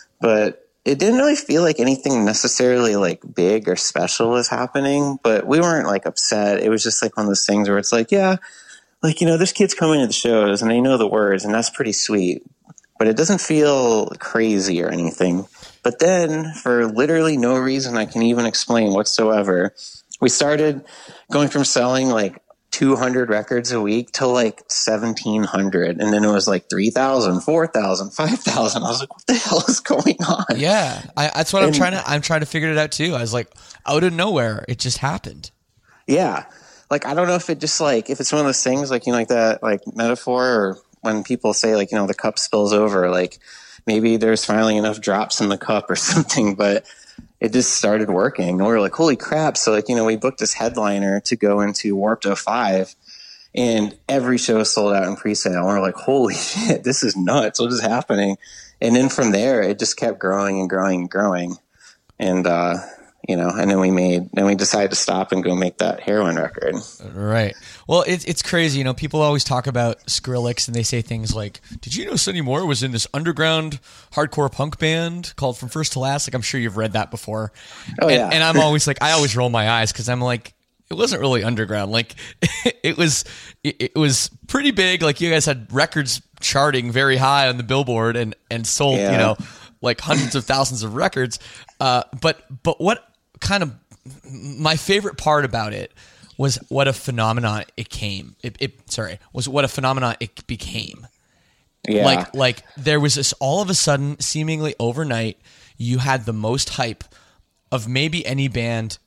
But it didn't really feel like anything necessarily like big or special was happening, but we weren't like upset. It was just like one of those things where it's like, yeah, like, you know, there's kids coming to the shows and they know the words, and that's pretty sweet, but it doesn't feel crazy or anything. But then, for literally no reason I can even explain whatsoever, we started going from selling like two hundred records a week to like seventeen hundred, and then it was like three thousand, four thousand, five thousand. I was like, what the hell is going on? Yeah, I, that's what and, I'm trying to I'm trying to figure it out too. I was like, out of nowhere, it just happened. Yeah, like, I don't know if it just like if it's one of those things like, you know, like that like metaphor, or when people say like, you know, the cup spills over, like maybe there's finally enough drops in the cup or something, but it just started working. And we were like, holy crap. So like, you know, we booked this headliner to go into Warped oh five, and every show sold out in pre-sale. And we're like, holy shit, this is nuts. What is happening? And then from there, it just kept growing and growing and growing. And, uh, you know, and then we made, then we decided to stop and go make that Heroin record. Right. Well, it's it's crazy. You know, people always talk about Skrillex, and they say things like, did you know Sonny Moore was in this underground hardcore punk band called From First to Last? Like, I'm sure you've read that before. Oh, and, yeah. And I'm always like, I always roll my eyes because I'm like, it wasn't really underground. Like, it was it, it was pretty big. Like, you guys had records charting very high on the Billboard and, and sold, Yeah. you know, like hundreds of thousands of records. Uh, but but what kind of my favorite part about it was what a phenomenon it came. It, it sorry was what a phenomenon it became. Yeah. Like like there was this all of a sudden, seemingly overnight, you had the most hype of maybe any band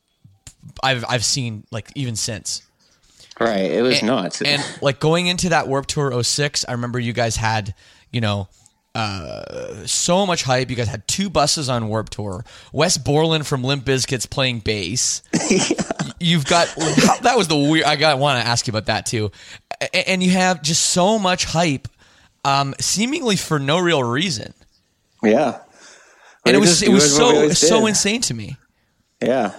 I've I've seen, like, even since. Right. It was and, nuts. And like going into that Warped Tour oh six, I remember you guys had, you know, uh, so much hype. You guys had two buses on Warped Tour. Wes Borland from Limp Bizkit's playing bass. Yeah. You've got that was the weird. I got want to ask you about that too. And you have just so much hype, um, seemingly for no real reason. Yeah. And we it was it was so so did. insane to me. Yeah.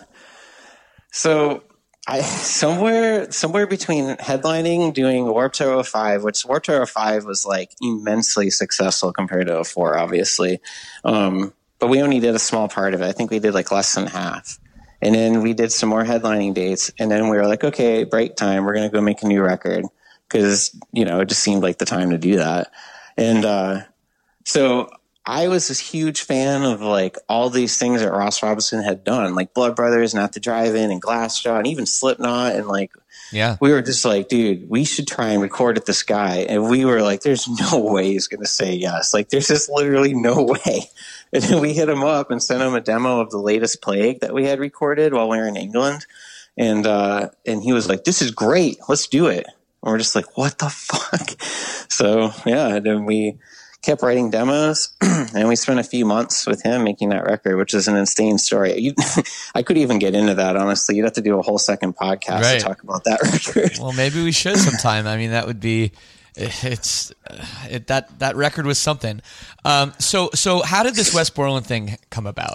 So I somewhere somewhere between headlining, doing Warped Tour oh five, which Warped Tour oh five was like immensely successful compared to oh four, obviously. Um, but we only did a small part of it. I think we did like less than half. And then we did some more headlining dates. And then we were like, okay, break time. We're going to go make a new record. Because, you know, it just seemed like the time to do that. And uh, so I was this huge fan of like all these things that Ross Robinson had done, like Blood Brothers, Not the Drive-In, and Glassjaw, and even Slipknot. And like, yeah, we were just like, dude, we should try and record with this guy. And we were like, there's no way he's going to say yes. Like, there's just literally no way. And then we hit him up and sent him a demo of the latest Plague that we had recorded while we were in England. And uh, and he was like, this is great. Let's do it. And we're just like, what the fuck? So, yeah, and then we kept writing demos, and we spent a few months with him making that record, which is an insane story. You, I could even get into that, honestly. You'd have to do a whole second podcast right. to talk about that record. Well, maybe we should sometime. I mean, that would be it's it, that that record was something. Um, so so how did this Wes Borland thing come about?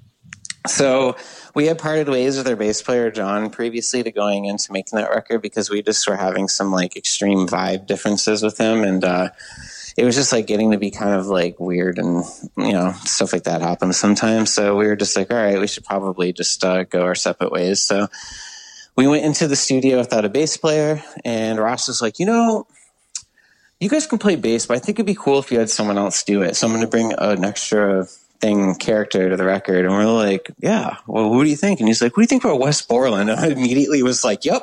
So we had parted ways with our bass player, John, previously to going into making that record because we just were having some like extreme vibe differences with him. And uh, it was just like getting to be kind of like weird and, you know, stuff like that happens sometimes. So we were just like, all right, we should probably just uh, go our separate ways. So we went into the studio without a bass player, and Ross was like, you know, you guys can play bass, but I think it'd be cool if you had someone else do it. Someone to bring an extra thing character to the record. And we're like, yeah, well, who do you think? And he's like, what do you think about Wes Borland? And I immediately was like, yep.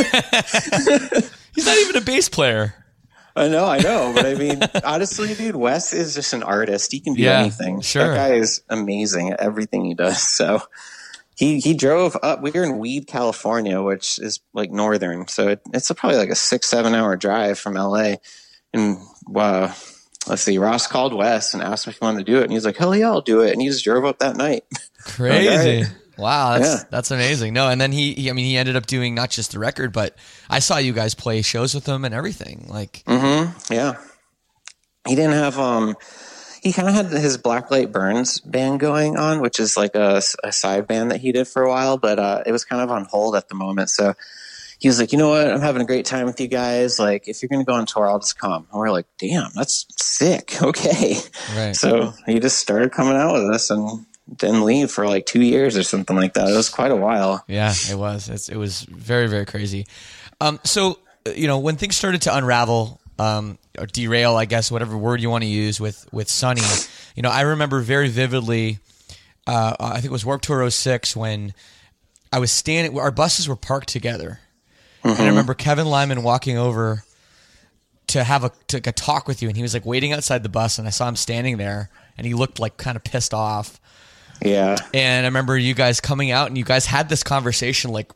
He's not even a bass player. I know, I know. But I mean, honestly, dude, Wes is just an artist. He can do yeah, anything. Sure. That guy is amazing at everything he does. So he, he drove up. We were in Weed, California, which is like northern. So it, it's a, probably like a six, seven hour drive from L A. And wow. Let's see, Ross called Wes and asked him if he wanted to do it. And he's like, hell yeah, I'll do it. And he just drove up that night. Crazy. Like, wow, that's yeah. that's amazing. No, and then he, he, I mean, he ended up doing not just the record, but I saw you guys play shows with him and everything. Like, mm-hmm, yeah. He didn't have, um, he kind of had his Blacklight Burns band going on, which is like a, a side band that he did for a while, but uh, it was kind of on hold at the moment. So he was like, you know what? I'm having a great time with you guys. Like, if you're going to go on tour, I'll just come. And we're like, damn, that's sick. Okay. Right. So he just started coming out with us and didn't leave for like two years or something like that. It was quite a while. Yeah, it was. It's, it was very, very crazy. Um, so, you know, when things started to unravel, um, or derail, I guess, whatever word you want to use with, with Sonny, you know, I remember very vividly, uh, I think it was Warped Tour oh six when I was standing, our buses were parked together. Mm-hmm. And I remember Kevin Lyman walking over to have a, to a talk with you, and he was like waiting outside the bus, and I saw him standing there, and he looked like kind of pissed off. Yeah. And I remember you guys coming out, and you guys had this conversation like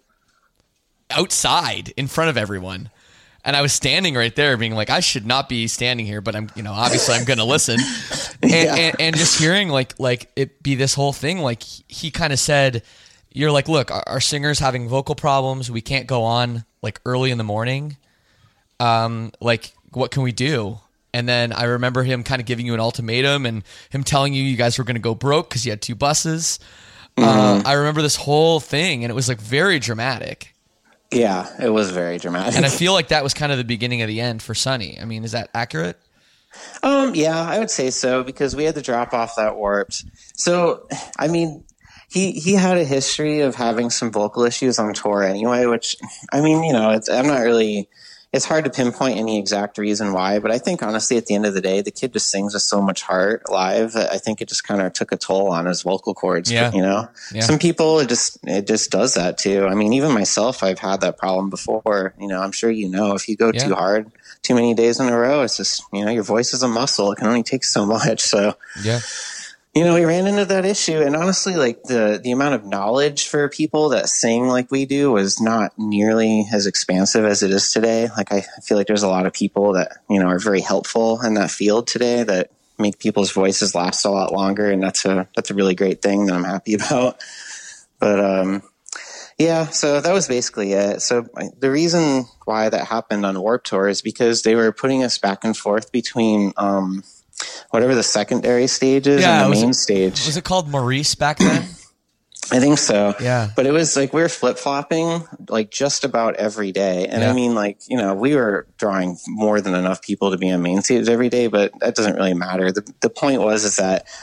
outside in front of everyone. And I was standing right there being like, I should not be standing here, but I'm, you know, obviously I'm going to listen. And, yeah. and, and just hearing like, like it be this whole thing, like he, he kind of said, you're like, look, our, our singer's having vocal problems. We can't go on like early in the morning. Um, like, what can we do? And then I remember him kind of giving you an ultimatum and him telling you you guys were going to go broke because you had two buses. Mm-hmm. Uh, I remember this whole thing, and it was like very dramatic. Yeah, it was very dramatic. And I feel like that was kind of the beginning of the end for Sonny. I mean, is that accurate? Um, yeah, I would say so, because we had to drop off that Warped. So, I mean, he he had a history of having some vocal issues on tour anyway, which, I mean, you know, it's, I'm not really, it's hard to pinpoint any exact reason why, but I think honestly at the end of the day, the kid just sings with so much heart live that I think it just kind of took a toll on his vocal cords. Yeah. You know, yeah. Some people, it just, it just does that too. I mean, even myself, I've had that problem before. You know, I'm sure you know, if you go yeah. too hard, too many days in a row, it's just, you know, your voice is a muscle. It can only take so much. So, yeah. You know, we ran into that issue, and honestly, like the, the amount of knowledge for people that sing like we do was not nearly as expansive as it is today. Like, I feel like there's a lot of people that, you know, are very helpful in that field today that make people's voices last a lot longer. And that's a, that's a really great thing that I'm happy about. But, um, yeah, so that was basically it. So the reason why that happened on Warped Tour is because they were putting us back and forth between, um, whatever the secondary stage is yeah, and the main it, stage. Was it called Maurice back then? I think so. Yeah. But it was like we were flip-flopping like just about every day. And yeah. I mean, like, you know, we were drawing more than enough people to be on main stage every day, but that doesn't really matter. The the point was is that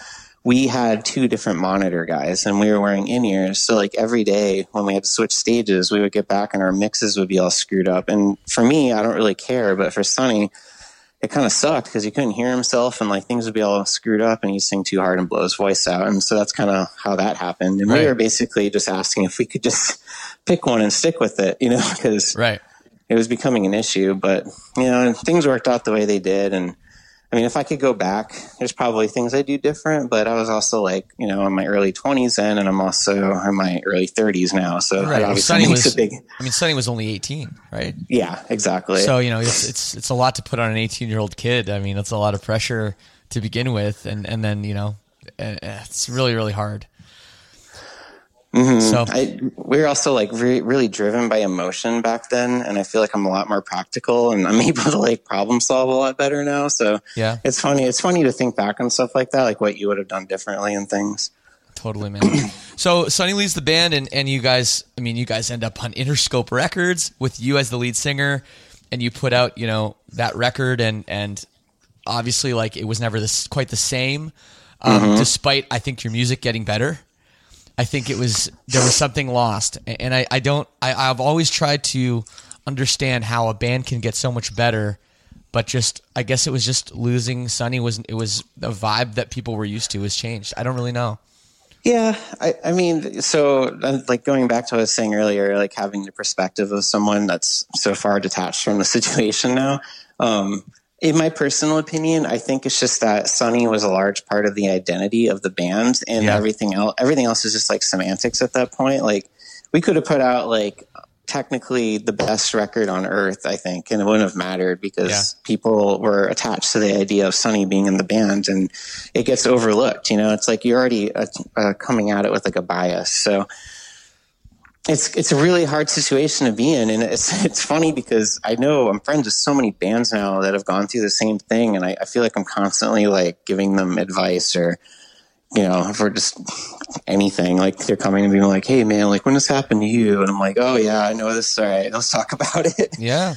we had two different monitor guys and we were wearing in-ears. So like every day when we had to switch stages, we would get back and our mixes would be all screwed up. And for me, I don't really care, but for Sonny, it kind of sucked because he couldn't hear himself and like things would be all screwed up and he'd sing too hard and blow his voice out. And so that's kind of how that happened. And right. we were basically just asking if we could just pick one and stick with it, you know, because right. it was becoming an issue. But, you know, things worked out the way they did. And I mean, if I could go back, there's probably things I do different, but I was also like, you know, in my early twenties then, and I'm also in my early thirties now. So right. it obviously Sonny makes was, a big. I mean, Sonny was only eighteen, right? Yeah, exactly. So, you know, it's, it's, it's a lot to put on an eighteen year old kid. I mean, it's a lot of pressure to begin with. And, and then, you know, it's really, really hard. Mm-hmm. So I, we were also like re- really driven by emotion back then, and I feel like I'm a lot more practical, and I'm able to like problem solve a lot better now. So yeah, it's funny. It's funny to think back on stuff like that, like what you would have done differently and things. Totally, man. So Sonny leaves the band, and and you guys, I mean, you guys end up on Interscope Records with you as the lead singer, and you put out, you know, that record, and and obviously, like, it was never this quite the same, um, mm-hmm. despite I think your music getting better. I think it was, there was something lost. And I, I don't, I, I've always tried to understand how a band can get so much better, but just, I guess it was just losing Sonny was, it was a vibe that people were used to was changed. I don't really know. Yeah. I, I mean, so like going back to what I was saying earlier, like having the perspective of someone that's so far detached from the situation now, um, in my personal opinion, I think it's just that Sonny was a large part of the identity of the band, and yeah. everything else, everything else is just like semantics at that point. Like we could have put out like technically the best record on earth, I think, and it wouldn't have mattered because yeah. people were attached to the idea of Sonny being in the band, and it gets overlooked. You know, it's like you're already uh, uh, coming at it with like a bias. So It's it's a really hard situation to be in, and it's it's funny because I know I'm friends with so many bands now that have gone through the same thing, and I, I feel like I'm constantly like giving them advice or, you know, for just anything. Like they're coming and being like, "Hey man, like when this happened to you?" And I'm like, "Oh yeah, I know this. All right, let's talk about it." Yeah,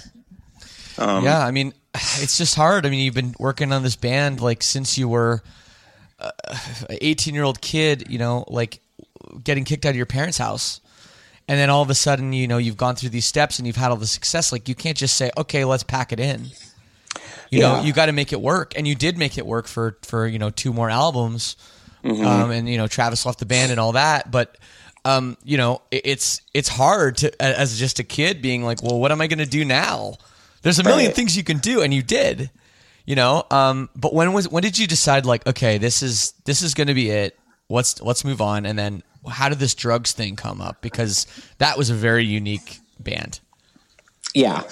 um, yeah. I mean, it's just hard. I mean, you've been working on this band like since you were uh, an eighteen year old kid, you know, like getting kicked out of your parents' house. And then all of a sudden, you know, you've gone through these steps and you've had all the success. Like you can't just say, okay, let's pack it in. You yeah. know, you got to make it work. And you did make it work for, for you know, two more albums. Mm-hmm. Um, and, you know, Travis left the band and all that. But, um, you know, it, it's it's hard to, as just a kid being like, well, what am I going to do now? There's a million right. things you can do. And you did, you know. Um, but when was when did you decide like, okay, this is this is going to be it. Let's let's move on. And then how did this drugs thing come up? Because that was a very unique band. Yeah.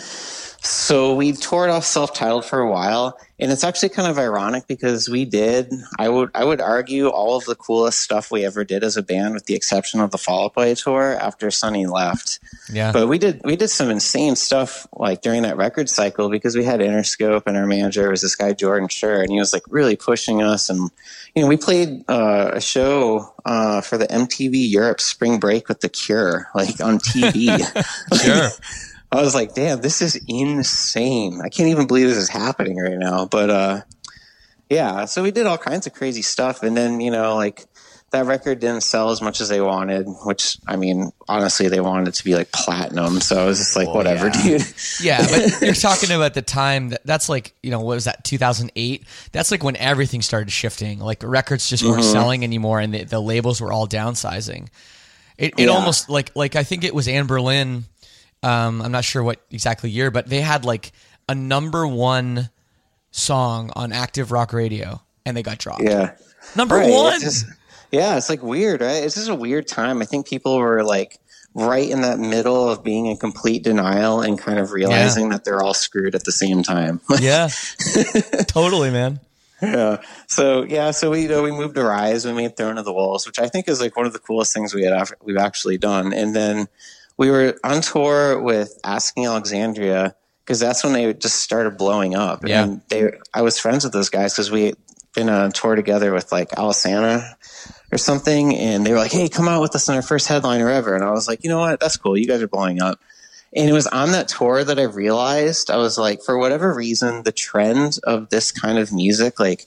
So we toured off self-titled for a while, and it's actually kind of ironic because we did, I would I would argue, all of the coolest stuff we ever did as a band, with the exception of the Fall Out Boy tour after Sonny left. Yeah. But we did we did some insane stuff like during that record cycle because we had Interscope, and our manager was this guy Jordan Schur, and he was like really pushing us. And you know, we played uh, a show uh, for the M T V Europe Spring Break with The Cure, like on T V. Sure. I was like, damn, this is insane. I can't even believe this is happening right now. But, uh, yeah, so we did all kinds of crazy stuff. And then, you know, like that record didn't sell as much as they wanted, which, I mean, honestly, they wanted it to be like platinum. So I was just like, oh, whatever, yeah. dude. Yeah, but you're talking about the time that that's like, you know, what was that, two thousand eight? That's like when everything started shifting. Like records just weren't mm-hmm. selling anymore, and the, the labels were all downsizing. It, it yeah. almost like, like, I think it was Anne Boleyn. Um, I'm not sure what exactly year, but they had like a number one song on active rock radio, and they got dropped. Yeah, number right. one. It's just, yeah, it's like weird, right? It's just a weird time. I think people were like right in that middle of being in complete denial and kind of realizing yeah. that they're all screwed at the same time. Yeah, totally, man. Yeah. So yeah. So we you know we moved to Rise. We made Throne of the Wolves, which I think is like one of the coolest things we had we've actually done, and then. We were on tour with Asking Alexandria because that's when they just started blowing up. Yeah. And they, I was friends with those guys because we been on tour together with like Alisana or something. And they were like, hey, come out with us on our first headliner ever. And I was like, you know what? That's cool. You guys are blowing up. And it was on that tour that I realized, I was like, for whatever reason, the trend of this kind of music, like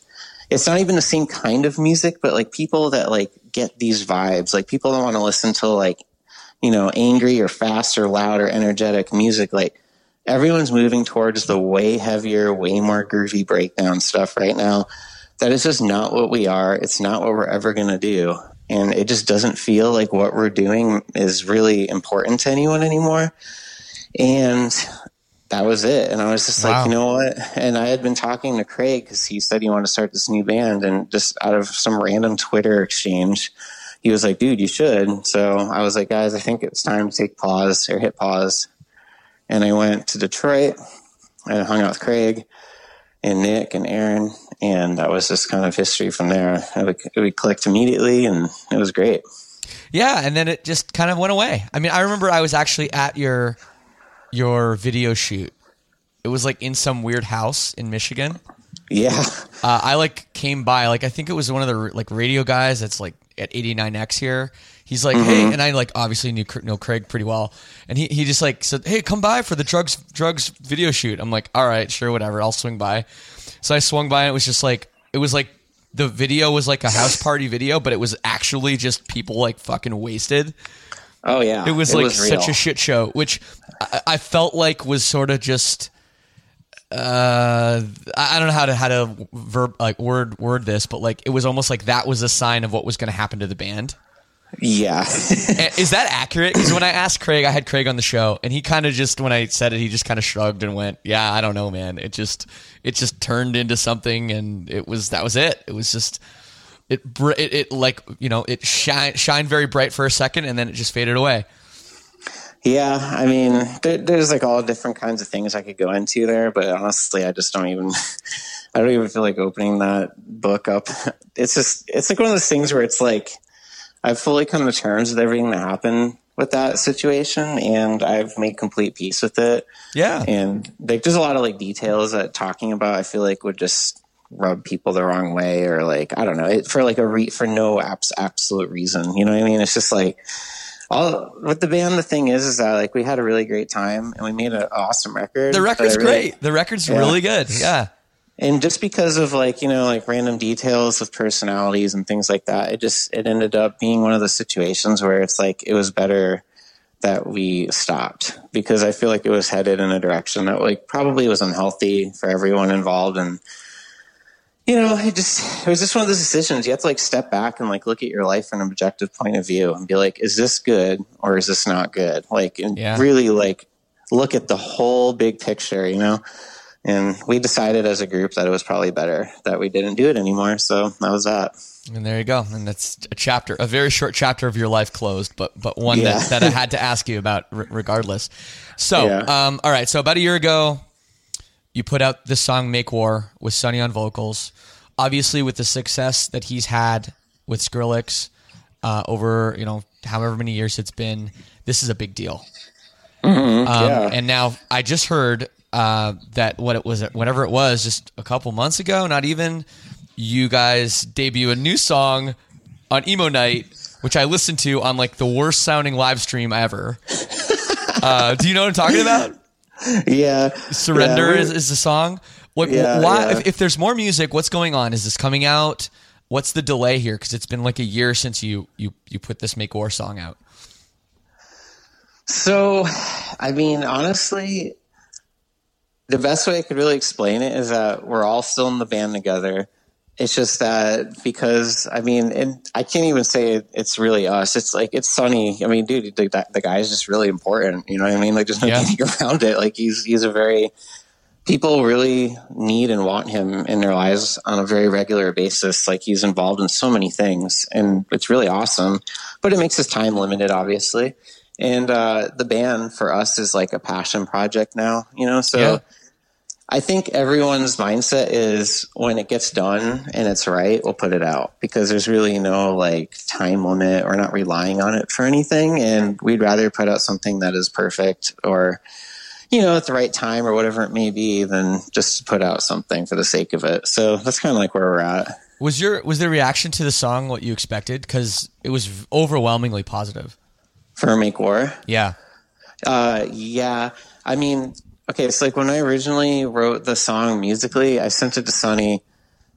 it's not even the same kind of music, but like people that like get these vibes, like people don't want to listen to like, you know, angry or fast or loud or energetic music. Like everyone's moving towards the way heavier, way more groovy breakdown stuff right now. That is just not what we are. It's not what we're ever going to do. And it just doesn't feel like what we're doing is really important to anyone anymore. And that was it. And I was just wow. like, you know what? And I had been talking to Craig because he said he wanted to start this new band. And just out of some random Twitter exchange, he was like, dude, you should. So I was like, guys, I think it's time to take pause or hit pause. And I went to Detroit and hung out with Craig and Nick and Aaron. And that was just kind of history from there. It, we clicked immediately and it was great. Yeah. And then it just kind of went away. I mean, I remember I was actually at your your video shoot. It was like in some weird house in Michigan. Yeah. Uh, I like came by, like, I think it was one of the like radio guys that's like at eighty-nine X here. He's like, mm-hmm. hey, and I like obviously knew know Craig pretty well. And he, he just like said, hey, come by for the drugs, drugs video shoot. I'm like, all right, sure. Whatever. I'll swing by. So I swung by and it was just like, it was like the video was like a house party video, but it was actually just people like fucking wasted. Oh yeah, it was it like was such a shit show, which I, I felt like was sort of just. Uh, I don't know how to how to verb like word word this, but like it was almost like that was a sign of what was going to happen to the band. Yeah, is that accurate? Because when I asked Craig, I had Craig on the show, and he kind of just when I said it, he just kind of shrugged and went, "Yeah, I don't know, man. It just it just turned into something, and it was that was it. It was just." It, it it like you know it shine shined very bright for a second and then it just faded away. Yeah, I mean, there, there's like all different kinds of things I could go into there, but honestly, I just don't even I don't even feel like opening that book up. It's just it's like one of those things where it's like I've fully come to terms with everything that happened with that situation, and I've made complete peace with it. Yeah, and like there's a lot of like details that talking about I feel like would just rub people the wrong way, or like I don't know, it, for like a re, for no abs, absolute reason. You know what I mean? It's just like all with the band. The thing is, is that like we had a really great time and we made an awesome record. The record's really, great. The record's yeah. really good. Yeah. And just because of like you know like random details with personalities and things like that, it just it ended up being one of those situations where it's like it was better that we stopped because I feel like it was headed in a direction that like probably was unhealthy for everyone involved. And you know, it just, it was just one of those decisions. You have to like step back and like look at your life from an objective point of view and be like, is this good or is this not good? Like, and yeah. really like look at the whole big picture, you know? And we decided as a group that it was probably better that we didn't do it anymore. So that was that. And there you go. And that's a chapter, a very short chapter of your life closed, but, but one yeah. that, that I had to ask you about r- regardless. So, yeah. um, all right. So about a year ago, you put out this song, Make War, with Sonny on vocals. Obviously, with the success that he's had with Skrillex uh, over, you know, however many years it's been, this is a big deal. Mm-hmm. Um, yeah. And now I just heard uh, that what it was, whatever it was, just a couple months ago, not even, you guys debut a new song on Emo Night, which I listened to on like the worst sounding live stream ever. uh, do you know what I'm talking about? Yeah, Surrender yeah, is, is the song. What? Yeah, why? yeah. If, if there's more music, what's going on? Is this coming out? What's the delay here? Because it's been like a year since you you you put this Make War song out. So, I mean, honestly, the best way I could really explain it is that we're all still in the band together. It's just that because, I mean, and I can't even say it, it's really us. It's like, it's Sonny. I mean, dude, the, the guy is just really important. You know what I mean? Like, there's no yeah. getting around it. Like, he's he's a very, people really need and want him in their lives on a very regular basis. Like, he's involved in so many things, and it's really awesome. But it makes his time limited, obviously. And uh, the band, for us, is like a passion project now, you know? So... Yeah. I think everyone's mindset is when it gets done and it's right, we'll put it out because there's really no like time limit or not relying on it for anything. And we'd rather put out something that is perfect or, you know, at the right time or whatever it may be than just to put out something for the sake of it. So that's kind of like where we're at. Was your, was the reaction to the song what you expected? Cause it was overwhelmingly positive. For Make War? Yeah. Uh, yeah. I mean, okay, so like when I originally wrote the song musically, I sent it to Sonny,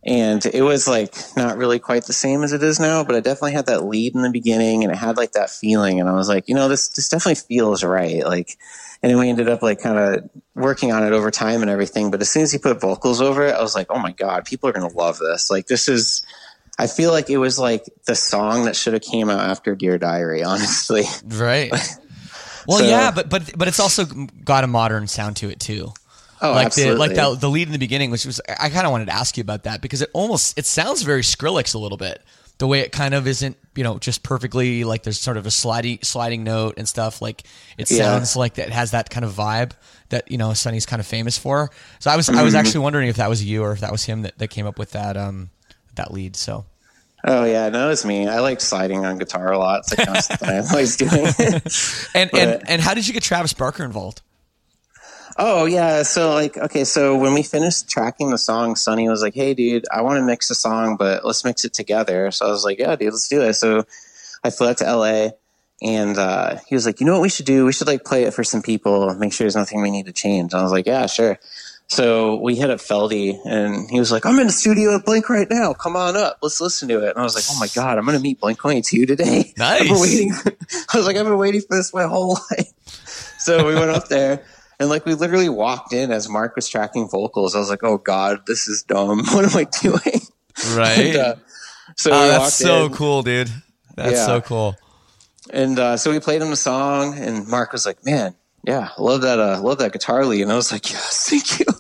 And it was like not really quite the same as it is now, but it definitely had that lead in the beginning, and it had like that feeling. And I was like, you know, this this definitely feels right. Like, and then we ended up like kind of working on it over time and everything. But as soon as he put vocals over it, I was like, oh my God, people are going to love this. Like, this is, I feel like it was like the song that should have came out after Dear Diary, honestly. Right. Well, So- yeah, but but but it's also got a modern sound to it too. Oh, like absolutely. the like that the lead in the beginning, which was I kind of wanted to ask you about that because it almost it sounds very Skrillex a little bit. The way it kind of isn't, you know, just perfectly like there's sort of a sliding sliding note and stuff. Like it Yeah. sounds like it has that kind of vibe that, you know, Sonny's kind of famous for. So I was I Mm-hmm. was actually wondering if that was you or if that was him that, that came up with that um that lead. So Oh yeah, no, it's me. I like sliding on guitar a lot. It's a constant thing I'm always doing. and But- and and how did you get Travis Barker involved? Oh yeah, so like okay, so when we finished tracking the song, Sonny was like, "Hey, dude, I want to mix the song, but let's mix it together." So I was like, "Yeah, dude, let's do it." So I flew out to L A, and uh, he was like, "You know what we should do? We should like play it for some people, make sure there's nothing we need to change." And I was like, "Yeah, sure." So we hit up Feldy, and he was like, "I'm in the studio at Blink right now. Come on up, let's listen to it." And I was like, "Oh my God, I'm going to meet Blink twenty-two today." Nice. I've been waiting. I was like, "I've been waiting for this my whole life." So we went up there. And like we literally walked in as Mark was tracking vocals. I was like, "Oh God, this is dumb. What am I doing?" Right. And, uh, so Oh, we that's walked so in, cool, dude. That's Yeah. so cool. and uh, so we played him the song. And Mark was like, "Man, yeah, love that, uh, love that guitar lead." And I was like, "Yes, thank you."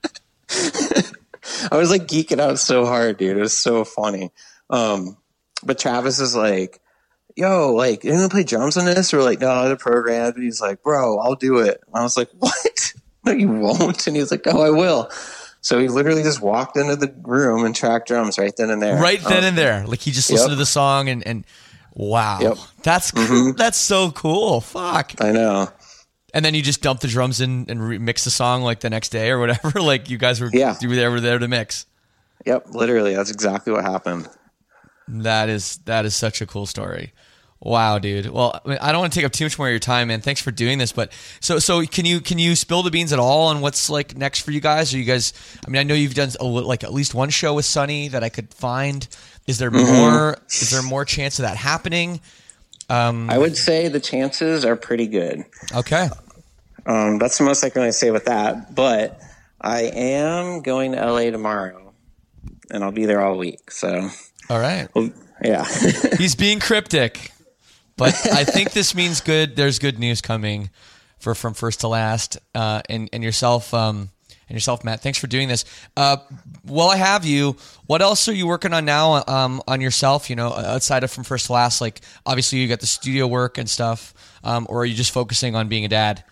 I was like geeking out so hard, dude. It was so funny. Um, but Travis is like, "Yo, like, you gonna play drums on this?" Or like, "No, they're programmed." And he's like, "Bro, I'll do it." And I was like, "What? No, you won't." And he's like, "Oh, I will." So he literally just walked into the room and tracked drums right then and there. Right I then was- and there. Like he just Yep. listened to the song and, and wow. Yep. That's cool. That's so cool. Fuck. I know. And then you just dump the drums in and re- mix the song like the next day or whatever. Like you guys were, Yeah. you were there, were there to mix. Yep, literally, that's exactly what happened. That is, that is such a cool story. Wow, dude. Well, I, mean, I don't want to take up too much more of your time, man. Thanks for doing this. But so, so can you can you spill the beans at all on what's like next for you guys? Are you guys? I mean, I know you've done a, li- like at least one show with Sonny that I could find. Is there more? Is there more chance of that happening? I would say the chances are pretty good. Okay. Um, that's the most I can really say with that. But I am going to L A tomorrow, and I'll be there all week. So, All right. well, yeah. He's being cryptic, but I think this means good. There's good news coming for from first to last. Uh, and and yourself, um, and yourself, Matt. Thanks for doing this. Uh, while I have you, what else are you working on now? Um, on yourself, you know, outside of from first to last. Like obviously you got the studio work and stuff. Um, or are you just focusing on being a dad?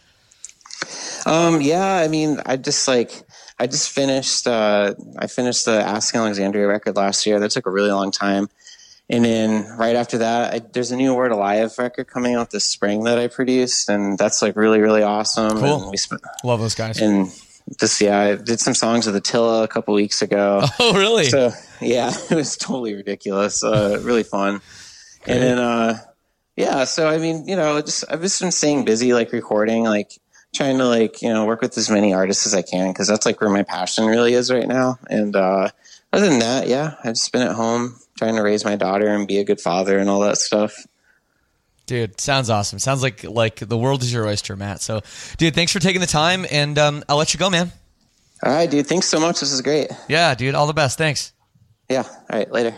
Um, yeah, I mean, I just like, I just finished, uh, I finished the Asking Alexandria record last year. That took a really long time. And then right after that, I, there's a new Word Alive record coming out this spring that I produced. And that's like really, really awesome. Cool. And we spent, Love those guys. and just, yeah, I did some songs with Attila a couple weeks ago. Oh, really? So yeah, it was totally ridiculous. Uh, really fun. And then, uh, yeah, so I mean, you know, just, I've just been staying busy, like recording, like, trying to like, you know, work with as many artists as I can because that's like where my passion really is right now. And uh, other than that, yeah, I've just been at home trying to raise my daughter and be a good father and all that stuff. Dude, sounds awesome. Sounds like like the world is your oyster, Matt. So, dude, thanks for taking the time, and um, I'll let you go, man. All right, dude. Thanks so much. This is great. Yeah, dude, all the best. Thanks. Yeah. All right. Later.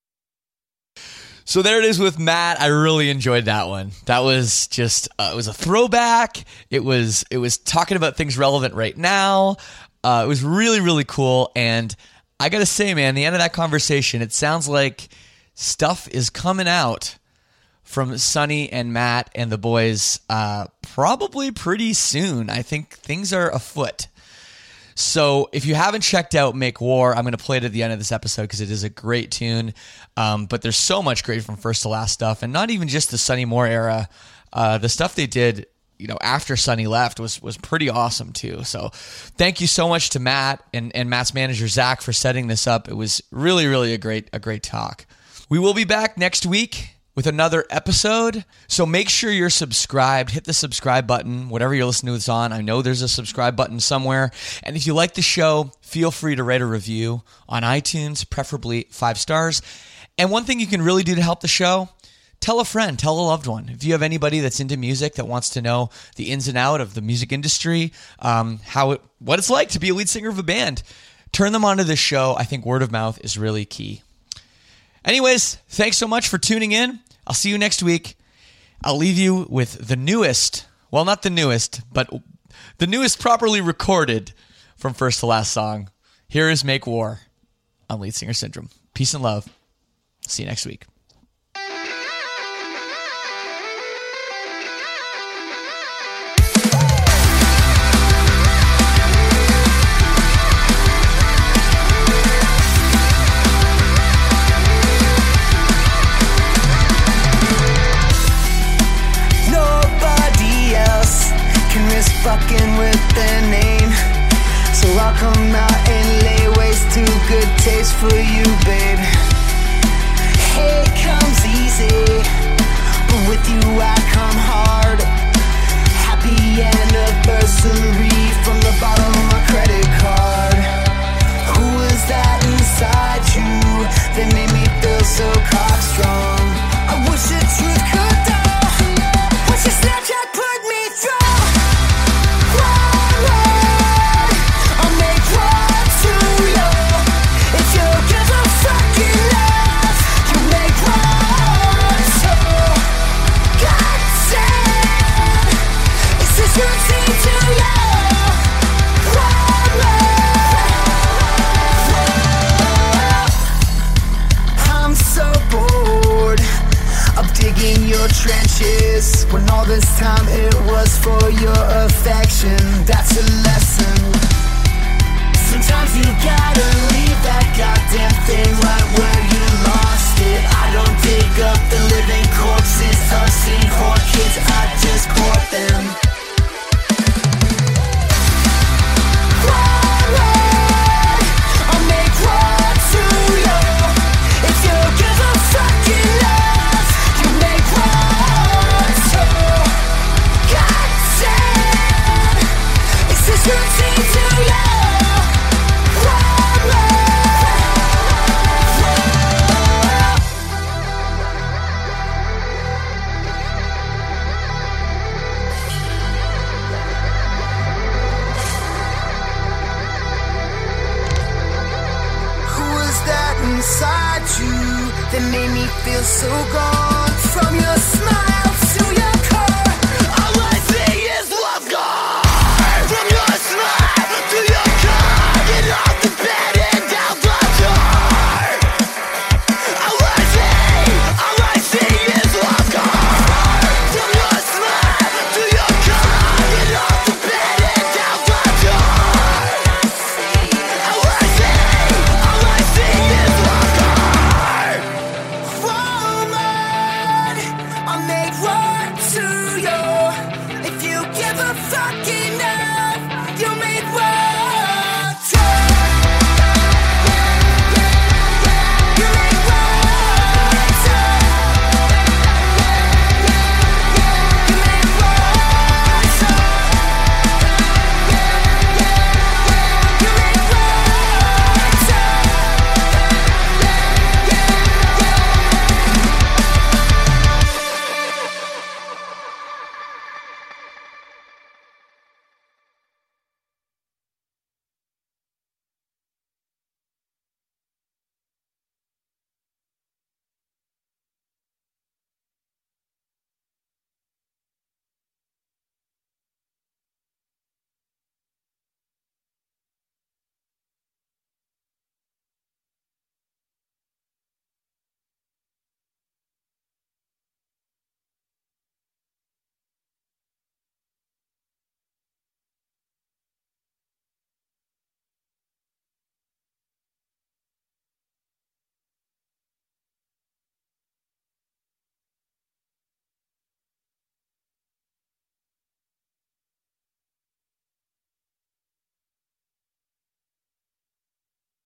So there it is with Matt. I really enjoyed that one. That was just uh, it was a throwback. It was it was talking about things relevant right now. Uh, it was really really cool. And I gotta say, man, the end of that conversation, it sounds like stuff is coming out from Sonny and Matt and the boys uh, probably pretty soon. I think things are afoot. So if you haven't checked out Make War, I'm going to play it at the end of this episode because it is a great tune. Um, but there's so much great from first to last stuff, and not even just the Sonny Moore era. Uh, the stuff they did, you know, after Sonny left was was pretty awesome too. So thank you so much to Matt and, and Matt's manager Zach for setting this up. It was really really a great a great talk. We will be back next week with another episode. So make sure you're subscribed. Hit the subscribe button, whatever you're listening to this on. I know there's a subscribe button somewhere. And if you like the show, feel free to write a review on iTunes, preferably five stars. And one thing you can really do to help the show, tell a friend, tell a loved one. If you have anybody that's into music that wants to know the ins and out of the music industry, um, how it, what it's like to be a lead singer of a band, turn them onto this show. I think word of mouth is really key. Anyways, thanks so much for tuning in. I'll see you next week. I'll leave you with the newest, well, not the newest, but the newest properly recorded from first to last song. Here is Make War on Lead Singer Syndrome. Peace and love. See you next week. Fucking with their name, so I'll come out and lay waste to good taste for you, babe. Hate comes easy, but with you I come hard. Happy anniversary from the bottom of my credit card. Who is that inside you that made me feel so cockstrong? I wish the truth could die. Wish your Snapchat put me through. Trenches when all this time it was for your affection. That's a lesson. Sometimes you gotta leave that goddamn thing right where you lost it. I don't dig up the living corpses of seen whore kids, I just court them. Forward, I'll make war to you. If you give a fucking love, you make war. Inside you that made me feel so gone. From your smile to your car, all I see is love gone. From your smile to your car, get off the bed and out the door. All I see, all I see is love gone. From your smile to your car, get off the bed and out the door. All I see, all I see is love gone. Woman, I'll make war to you if you give a fucking